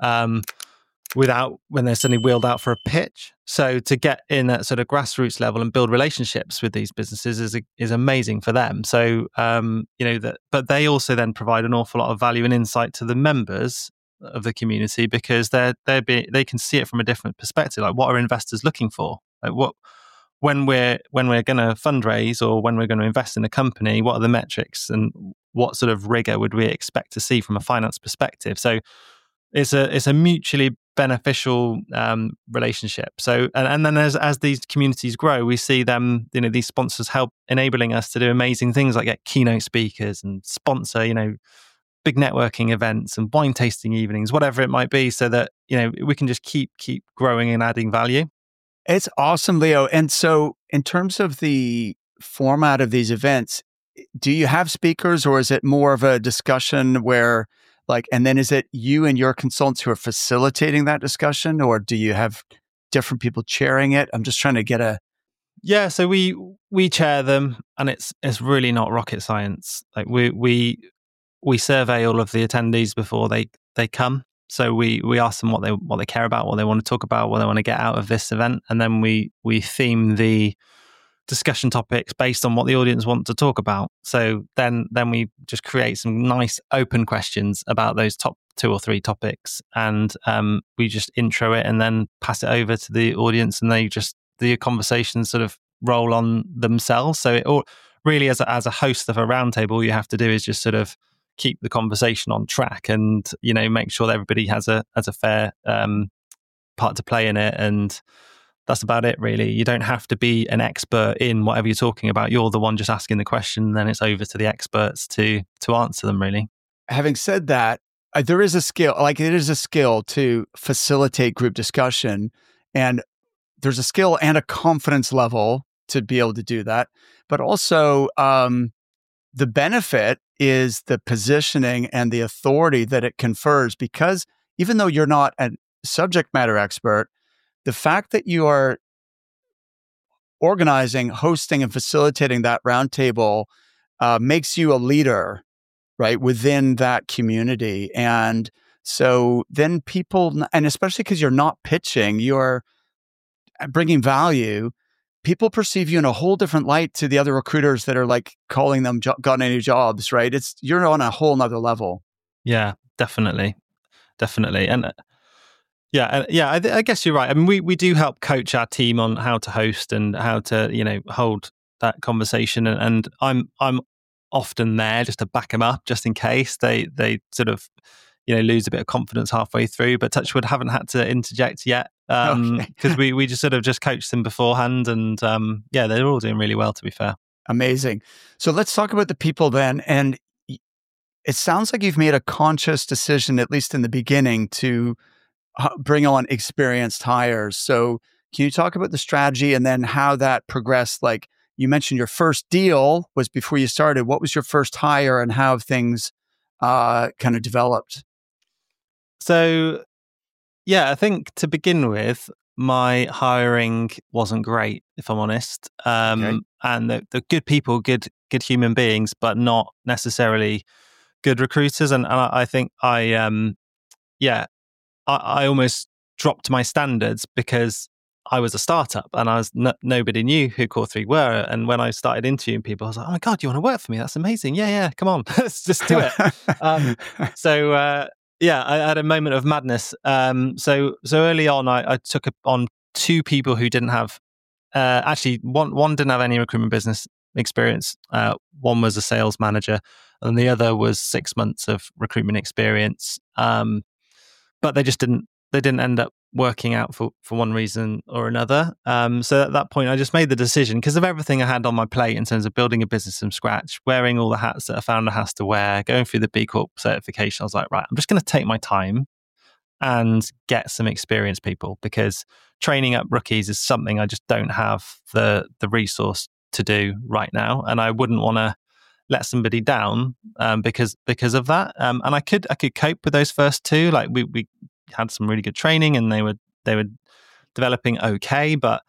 when they're suddenly wheeled out for a pitch. So to get in at sort of grassroots level and build relationships with these businesses is amazing for them. So but they also then provide an awful lot of value and insight to the members of the community because they can see it from a different perspective. Like, what are investors looking for? Like, when we're going to fundraise or when we're going to invest in a company, what are the metrics and what sort of rigor would we expect to see from a finance perspective? So it's a mutually beneficial relationship. So and then as these communities grow, we see them, these sponsors help enabling us to do amazing things like get keynote speakers and sponsor, big networking events and wine tasting evenings, whatever it might be, so that we can just keep growing and adding value. It's awesome, Leo. And so in terms of the format of these events, do you have speakers, or is it more of a discussion where and then is it you and your consultants who are facilitating that discussion, or do you have different people chairing it? I'm just trying to get Yeah, so we chair them, and it's really not rocket science. Like we survey all of the attendees before they come. So we ask them what they care about, what they want to talk about, what they want to get out of this event, and then we theme the discussion topics based on what the audience want to talk about. So then we just create some nice open questions about those top 2 or 3 topics, and we just intro it and then pass it over to the audience, and the conversations sort of roll on themselves. So it all really, as a host of a roundtable, all you have to do is just sort of keep the conversation on track, and make sure that everybody has a fair part to play in it, and that's about it, really. You don't have to be an expert in whatever you're talking about. You're the one just asking the question, and then it's over to the experts to answer them, really. Having said that, there is a skill, it is a skill to facilitate group discussion, and there's a skill and a confidence level to be able to do that. But also, the benefit is the positioning and the authority that it confers, because even though you're not a subject matter expert, the fact that you are organizing, hosting, and facilitating that roundtable makes you a leader, right, within that community. And so then people, and especially because you're not pitching, you're bringing value, people perceive you in a whole different light to the other recruiters that are calling them got any jobs, right? You're on a whole nother level. Yeah, definitely. And I guess you're right. I mean, we do help coach our team on how to host and how to, hold that conversation. And I'm often there just to back them up, just in case they sort of, lose a bit of confidence halfway through. But touch wood, haven't had to interject yet, because we just sort of just coached them beforehand, and they're all doing really well, to be fair. Amazing. So let's talk about the people then. And it sounds like you've made a conscious decision, at least in the beginning, to bring on experienced hires. So can you talk about the strategy and then how that progressed? Like you mentioned, your first deal was before you started. What was your first hire, and how have things kind of developed? So, I think to begin with, my hiring wasn't great, if I'm honest. Okay. And the good people, good human beings, but not necessarily good recruiters. And I think I almost dropped my standards because I was a startup, and nobody knew who Core3 were. And when I started interviewing people, I was like, "Oh my God, you want to work for me? That's amazing! Yeah, come on, let's just do it." I had a moment of madness. So early on, I took on 2 people who didn't have. Actually, one didn't have any recruitment business experience. One was a sales manager, and the other was 6 months of recruitment experience. But they just didn't end up working out for one reason or another. So at that point, I just made the decision, because of everything I had on my plate in terms of building a business from scratch, wearing all the hats that a founder has to wear, going through the B Corp certification. I was like, right, I'm just going to take my time and get some experienced people, because training up rookies is something I just don't have the resource to do right now. And I wouldn't want to let somebody down because of that. And I could cope with those first 2. Like we had some really good training, and they were developing okay. But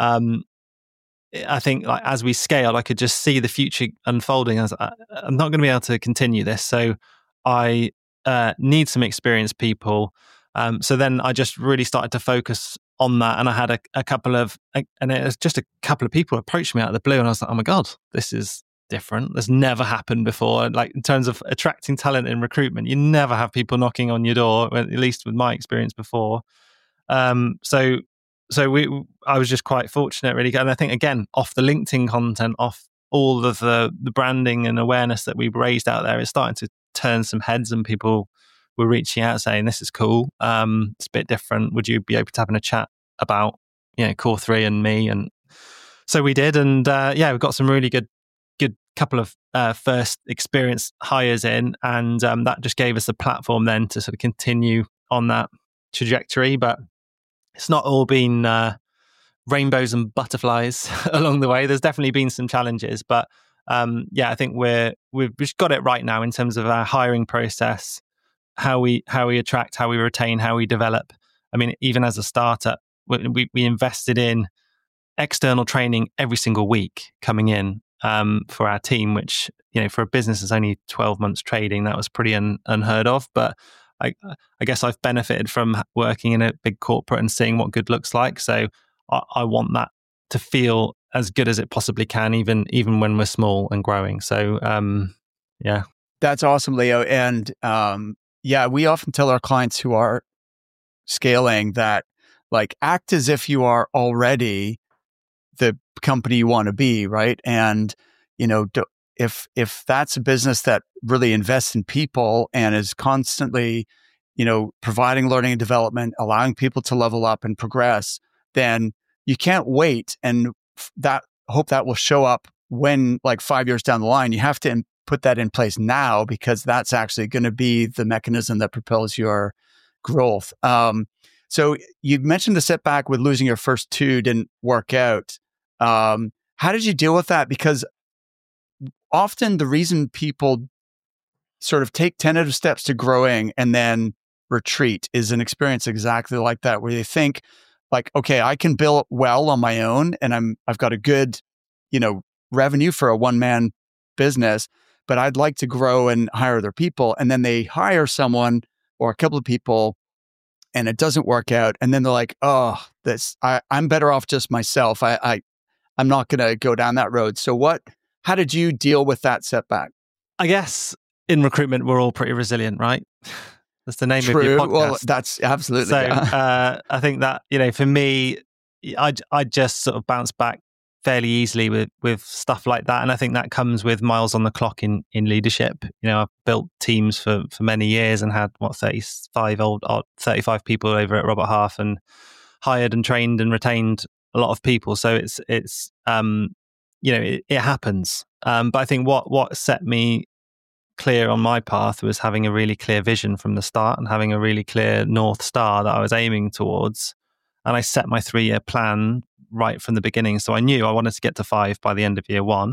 I think as we scaled, I could just see the future unfolding. As I'm not going to be able to continue this, so I need some experienced people. So then I just really started to focus on that, and I had a couple of, and it was just a couple of people approached me out of the blue, and I was like, "Oh my God, this is different. This never happened before." Like in terms of attracting talent in recruitment, you never have people knocking on your door, at least with my experience before. So I was just quite fortunate, really. And I think, again, off the LinkedIn content, off all of the branding and awareness that we've raised out there, it's starting to turn some heads, and people were reaching out saying, "This is cool. It's a bit different. Would you be open to having a chat about, Core3 and me?" And so we did. And we've got some really good couple of first experienced hires in, and that just gave us a platform then to sort of continue on that trajectory. But it's not all been rainbows and butterflies along the way. There's definitely been some challenges, but I think we've just got it right now in terms of our hiring process, how we attract, how we retain, how we develop. I mean, even as a startup, we invested in external training every single week coming in for our team, which, for a business that's only 12 months trading, that was pretty unheard of. But I guess I've benefited from working in a big corporate and seeing what good looks like. So I want that to feel as good as it possibly can, even when we're small and growing. So yeah. That's awesome, Leo. And we often tell our clients who are scaling that, like, act as if you are already the company you want to be, right? And if that's a business that really invests in people and is constantly, providing learning and development, allowing people to level up and progress, then you can't wait and hope that will show up when, like, 5 years down the line. You have to put that in place now, because that's actually going to be the mechanism that propels your growth. So you mentioned the setback with losing your first two didn't work out. How did you deal with that? Because often the reason people sort of take tentative steps to growing and then retreat is an experience exactly like that, where they think, like, okay, I can build well on my own and I've got a good, revenue for a one-man business, but I'd like to grow and hire other people. And then they hire someone or a couple of people and it doesn't work out. And then they're like, oh, I'm better off just myself. I'm not going to go down that road. So how did you deal with that setback? I guess in recruitment, we're all pretty resilient, right? That's the name True. of your podcast. Well, that's absolutely. So I think that, for me, I just sort of bounce back fairly easily with stuff like that. And I think that comes with miles on the clock in leadership. I've built teams for many years and had 35 people over at Robert Half, and hired and trained and retained a lot of people. So it happens. But I think what set me clear on my path was having a really clear vision from the start and having a really clear North Star that I was aiming towards. And I set my 3-year plan right from the beginning. So I knew I wanted to get to 5 by the end of year 1,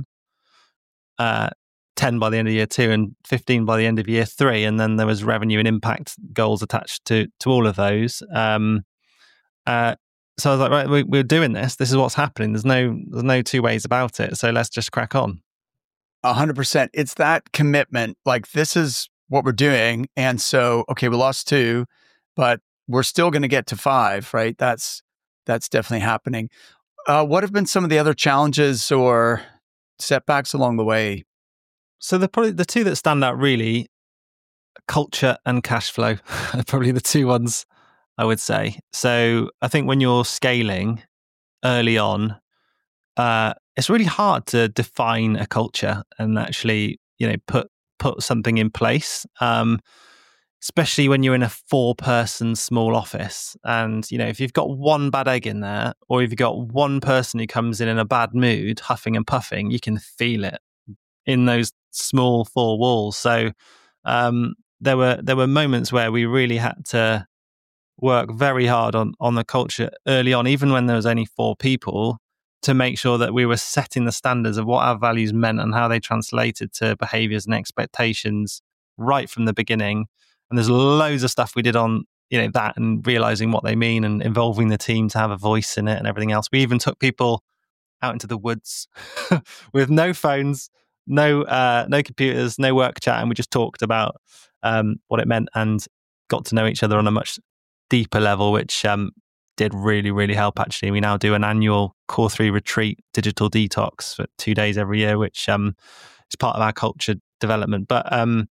10 by the end of year 2, and 15 by the end of year 3. And then there was revenue and impact goals attached to all of those. So I was like, right, we're doing this. This is what's happening. There's no two ways about it. So let's just crack on. 100%. It's that commitment. Like, this is what we're doing. And so, okay, we lost 2, but we're still going to get to 5, right? That's definitely happening. What have been some of the other challenges or setbacks along the way? So probably the two that stand out really, culture and cash flow, are probably the two ones I would say. So I think when you're scaling early on, it's really hard to define a culture and actually, put something in place. Especially when you're in a 4-person small office, and if you've got one bad egg in there, or if you've got one person who comes in a bad mood, huffing and puffing, you can feel it in those small 4 walls. So there were moments where we really had to work very hard on the culture early on, even when there was only 4 people, to make sure that we were setting the standards of what our values meant and how they translated to behaviors and expectations right from the beginning. And there's loads of stuff we did on that, and realizing what they mean and involving the team to have a voice in it and everything else. We even took people out into the woods with no phones, no computers, no work chat, and we just talked about what it meant and got to know each other on a much deeper level, which did really, really help. Actually, we now do an annual Core 3 retreat, digital detox, for 2 days every year, which is part of our culture development. But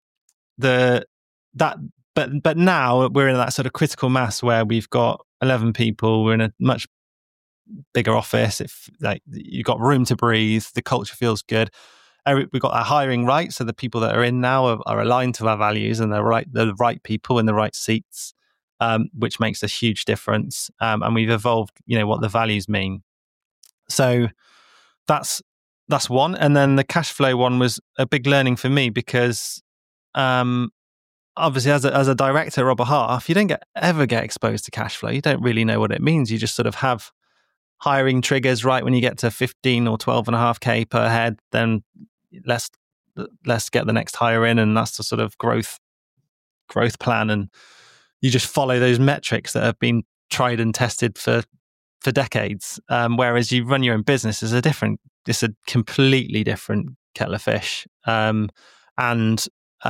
But now we're in that sort of critical mass where we've got 11 people. We're in a much bigger office. You've got room to breathe. The culture feels good. We've got our hiring right, so the people that are in now are aligned to our values, and they're the right people in the right seats, which makes a huge difference. And we've evolved, what the values mean. So that's one. And then the cash flow one was a big learning for me, because obviously, as a director, Robert Half, you don't ever get exposed to cash flow. You don't really know what it means. You just sort of have hiring triggers right when you get to 15 or 12.5K per head. Then let's get the next hire in, and that's the sort of growth plan. And you just follow those metrics that have been tried and tested for decades. Whereas you run your own business is it's a completely different kettle of fish. And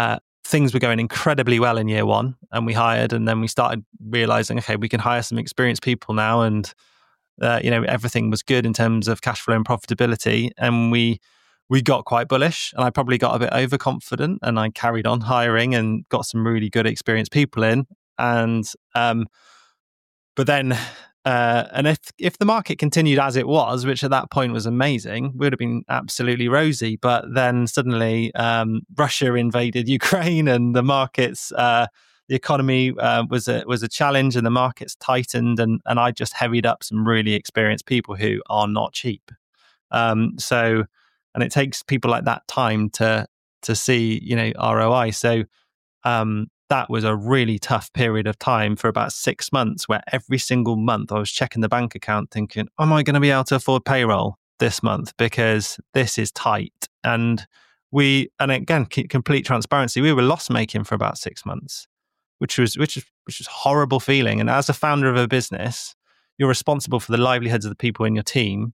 things were going incredibly well in year one, and we hired, and then we started realizing, okay, we can hire some experienced people now, and everything was good in terms of cash flow and profitability, and we got quite bullish, and I probably got a bit overconfident, and I carried on hiring and got some really good experienced people in, and but then. And if the market continued as it was, which at that point was amazing, we would have been absolutely rosy. But then suddenly Russia invaded Ukraine, and the markets, the economy was a challenge, and the markets tightened, and I just heavied up some really experienced people who are not cheap. And it takes people like that time to see ROI. So that was a really tough period of time for about 6 months, where every single month I was checking the bank account thinking, am I going to be able to afford payroll this month? Because this is tight. And again, complete transparency, we were loss making for about 6 months, which was horrible feeling. And as a founder of a business, you're responsible for the livelihoods of the people in your team.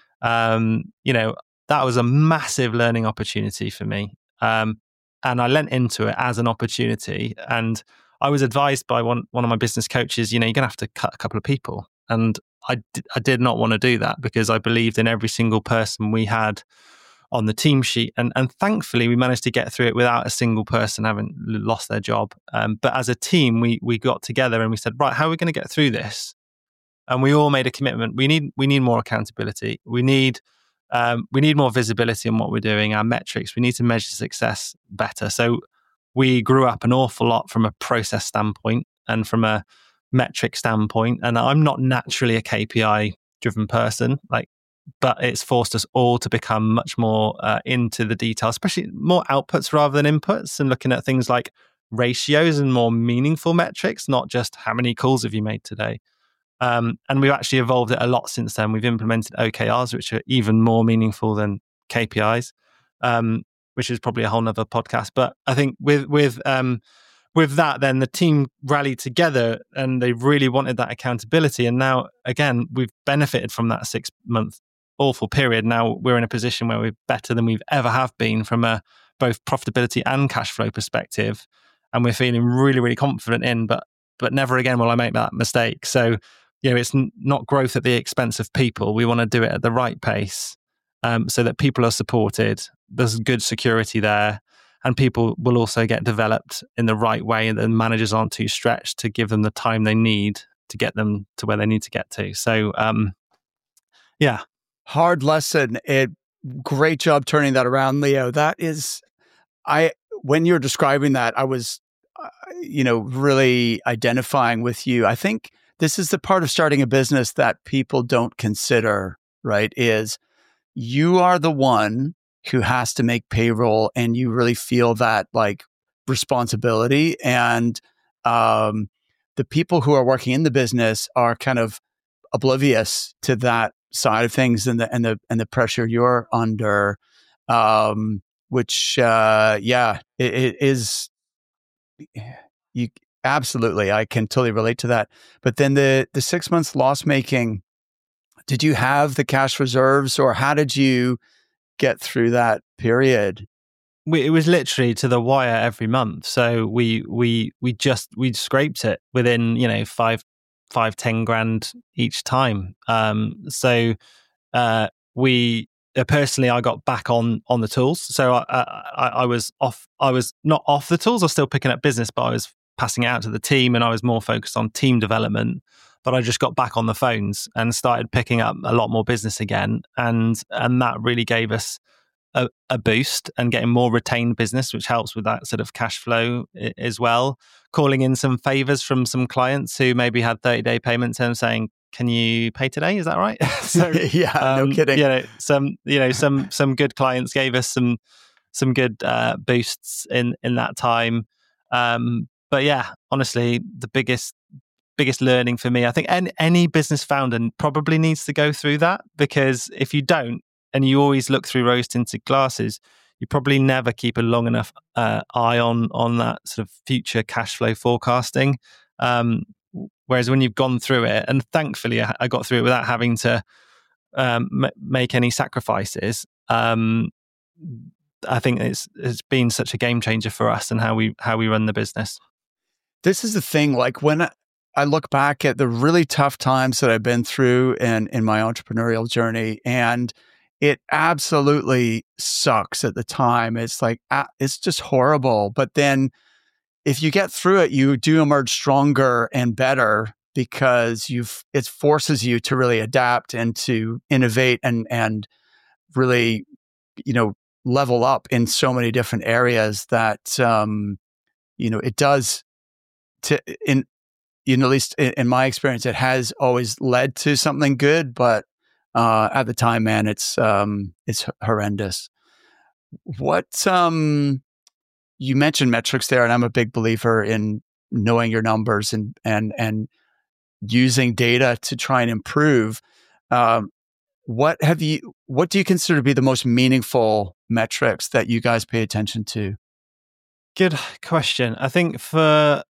That was a massive learning opportunity for me. And I lent into it as an opportunity. And I was advised by one of my business coaches, you're going to have to cut a couple of people. And I did not want to do that, because I believed in every single person we had on the team sheet. And thankfully, we managed to get through it without a single person having lost their job. But as a team, we got together and we said, right, how are we going to get through this? And we all made a commitment. We need more accountability. We need more visibility on what we're doing, our metrics. We need to measure success better. So we grew up an awful lot from a process standpoint and from a metric standpoint. And I'm not naturally a KPI driven person, but it's forced us all to become much more into the detail, especially more outputs rather than inputs, and looking at things like ratios and more meaningful metrics, not just how many calls have you made today. And we've actually evolved it a lot since then. We've implemented OKRs, which are even more meaningful than KPIs, which is probably a whole nother podcast. But I think with that, then the team rallied together and they really wanted that accountability. And now, again, we've benefited from that 6-month awful period. Now we're in a position where we're better than we've ever have been from a both profitability and cash flow perspective. And we're feeling really, really confident but never again will I make that mistake. So, it's not growth at the expense of people. We want to do it at the right pace, so that people are supported. There's good security there, and people will also get developed in the right way, and the managers aren't too stretched to give them the time they need to get them to where they need to get to. So, yeah. Hard lesson. Great job turning that around, Leo. That is, when you're describing that, I was, really identifying with you. I think this is the part of starting a business that people don't consider, right? Is you are the one who has to make payroll, and you really feel that responsibility. And the people who are working in the business are kind of oblivious to that side of things and the pressure you're under, which it is. You absolutely, I can totally relate to that. But then the 6 months loss making, did you have the cash reserves, or how did you get through that period? It was literally to the wire every month. So we scraped it within 5-10 grand each time. We personally, I got back on the tools. So I was off. I was not off the tools. I was still picking up business, but I was passing it out to the team, and I was more focused on team development. But I just got back on the phones and started picking up a lot more business again, and that really gave us a boost and getting more retained business, which helps with that sort of cash flow as well. Calling in some favors from some clients who maybe had 30-day payment terms, saying, "Can you pay today? Is that right?" So, no kidding. Some good clients gave us some good boosts in that time. But yeah, honestly, the biggest learning for me, I think any business founder probably needs to go through that, because if you don't, and you always look through rose-tinted glasses, you probably never keep a long enough eye on that sort of future cash flow forecasting. Whereas when you've gone through it, and thankfully I got through it without having to make any sacrifices, I think it's been such a game changer for us and how we run the business. This is the thing, like when I look back at the really tough times that I've been through in my entrepreneurial journey, and it absolutely sucks at the time. It's like, it's just horrible. But then if you get through it, you do emerge stronger and better because it forces you to really adapt and to innovate and really, level up in so many different areas that, it does at least in my experience, it has always led to something good, but at the time, man, it's horrendous. What you mentioned metrics there, and I'm a big believer in knowing your numbers and using data to try and improve. What do you consider to be the most meaningful metrics that you guys pay attention to? Good question. I think for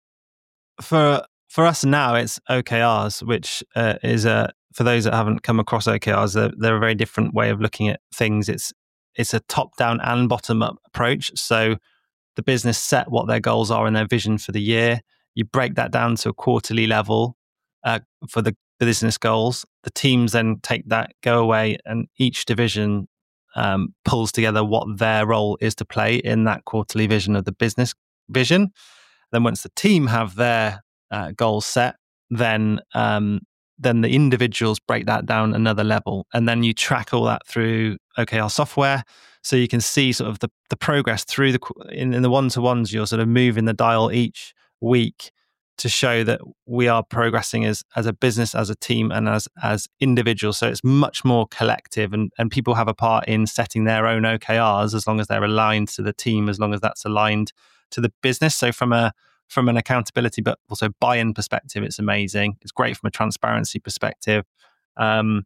us now, it's OKRs, which is for those that haven't come across OKRs, they're a very different way of looking at things. It's a top-down and bottom-up approach. So the business set what their goals are and their vision for the year. You break that down to a quarterly level for the business goals. The teams then take that, go away, and each division pulls together what their role is to play in that quarterly vision of the business vision. Then once the team have their goals set, then the individuals break that down another level, and then you track all that through OKR software, so you can see sort of the progress through in the one-to-ones. You're sort of moving the dial each week to show that we are progressing as a business, as a team, and as individuals. So it's much more collective, and people have a part in setting their own OKRs as long as they're aligned to the team, as long as that's aligned to the business. So from an accountability but also buy-in perspective, it's amazing. It's great from a transparency perspective, and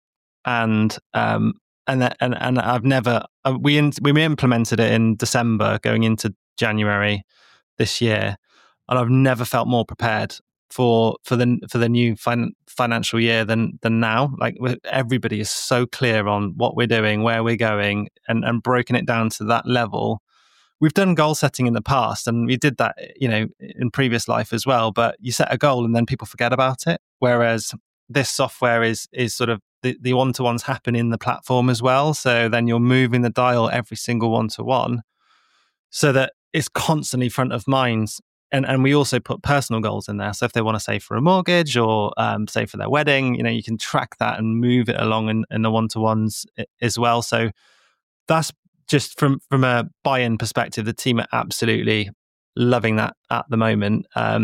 I've never we implemented it in December going into January this year, and I've never felt more prepared for the new financial year than now. Like everybody is so clear on what we're doing, where we're going, and broken it down to that level. We've done goal setting in the past, and we did that, in previous life as well. But you set a goal and then people forget about it. Whereas this software is sort of the one-to-ones happen in the platform as well. So then you're moving the dial every single one-to-one, so that it's constantly front of mind. And we also put personal goals in there. So if they want to save for a mortgage or save for their wedding, you can track that and move it along in the one-to-ones as well. So that's just from a buy-in perspective, the team are absolutely loving that at the moment.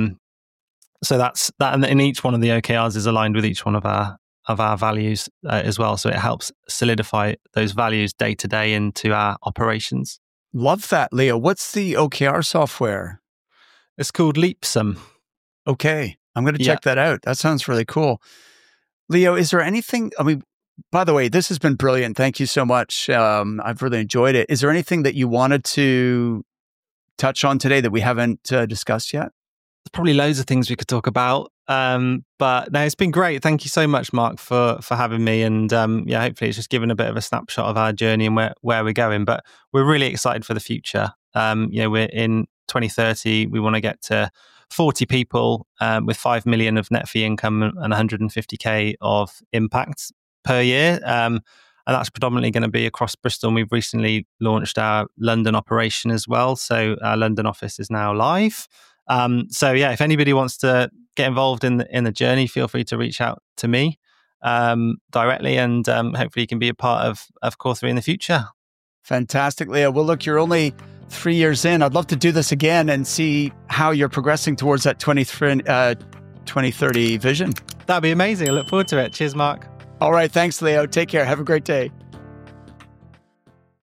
So that's that, and each one of the OKRs is aligned with each one of our values as well. So it helps solidify those values day to day into our operations. Love that, Leo. What's the OKR software? It's called Leapsome. Okay, I'm going to check that out. That sounds really cool. Leo, is there anything? I mean, by the way, this has been brilliant. Thank you so much. I've really enjoyed it. Is there anything that you wanted to touch on today that we haven't discussed yet? There's probably loads of things we could talk about. But no, it's been great. Thank you so much, Mark, for having me. And hopefully it's just given a bit of a snapshot of our journey and where we're going. But we're really excited for the future. We're in 2030. We want to get to 40 people with 5 million of net fee income and 150K of impact per year. And that's predominantly going to be across Bristol. And we've recently launched our London operation as well. So our London office is now live. If anybody wants to get involved in the journey, feel free to reach out to me directly, and hopefully you can be a part of Core3 in the future. Fantastic, Leo. Well, look, you're only 3 years in. I'd love to do this again and see how you're progressing towards that 2030 vision. That'd be amazing. I look forward to it. Cheers, Mark. All right. Thanks, Leo. Take care. Have a great day.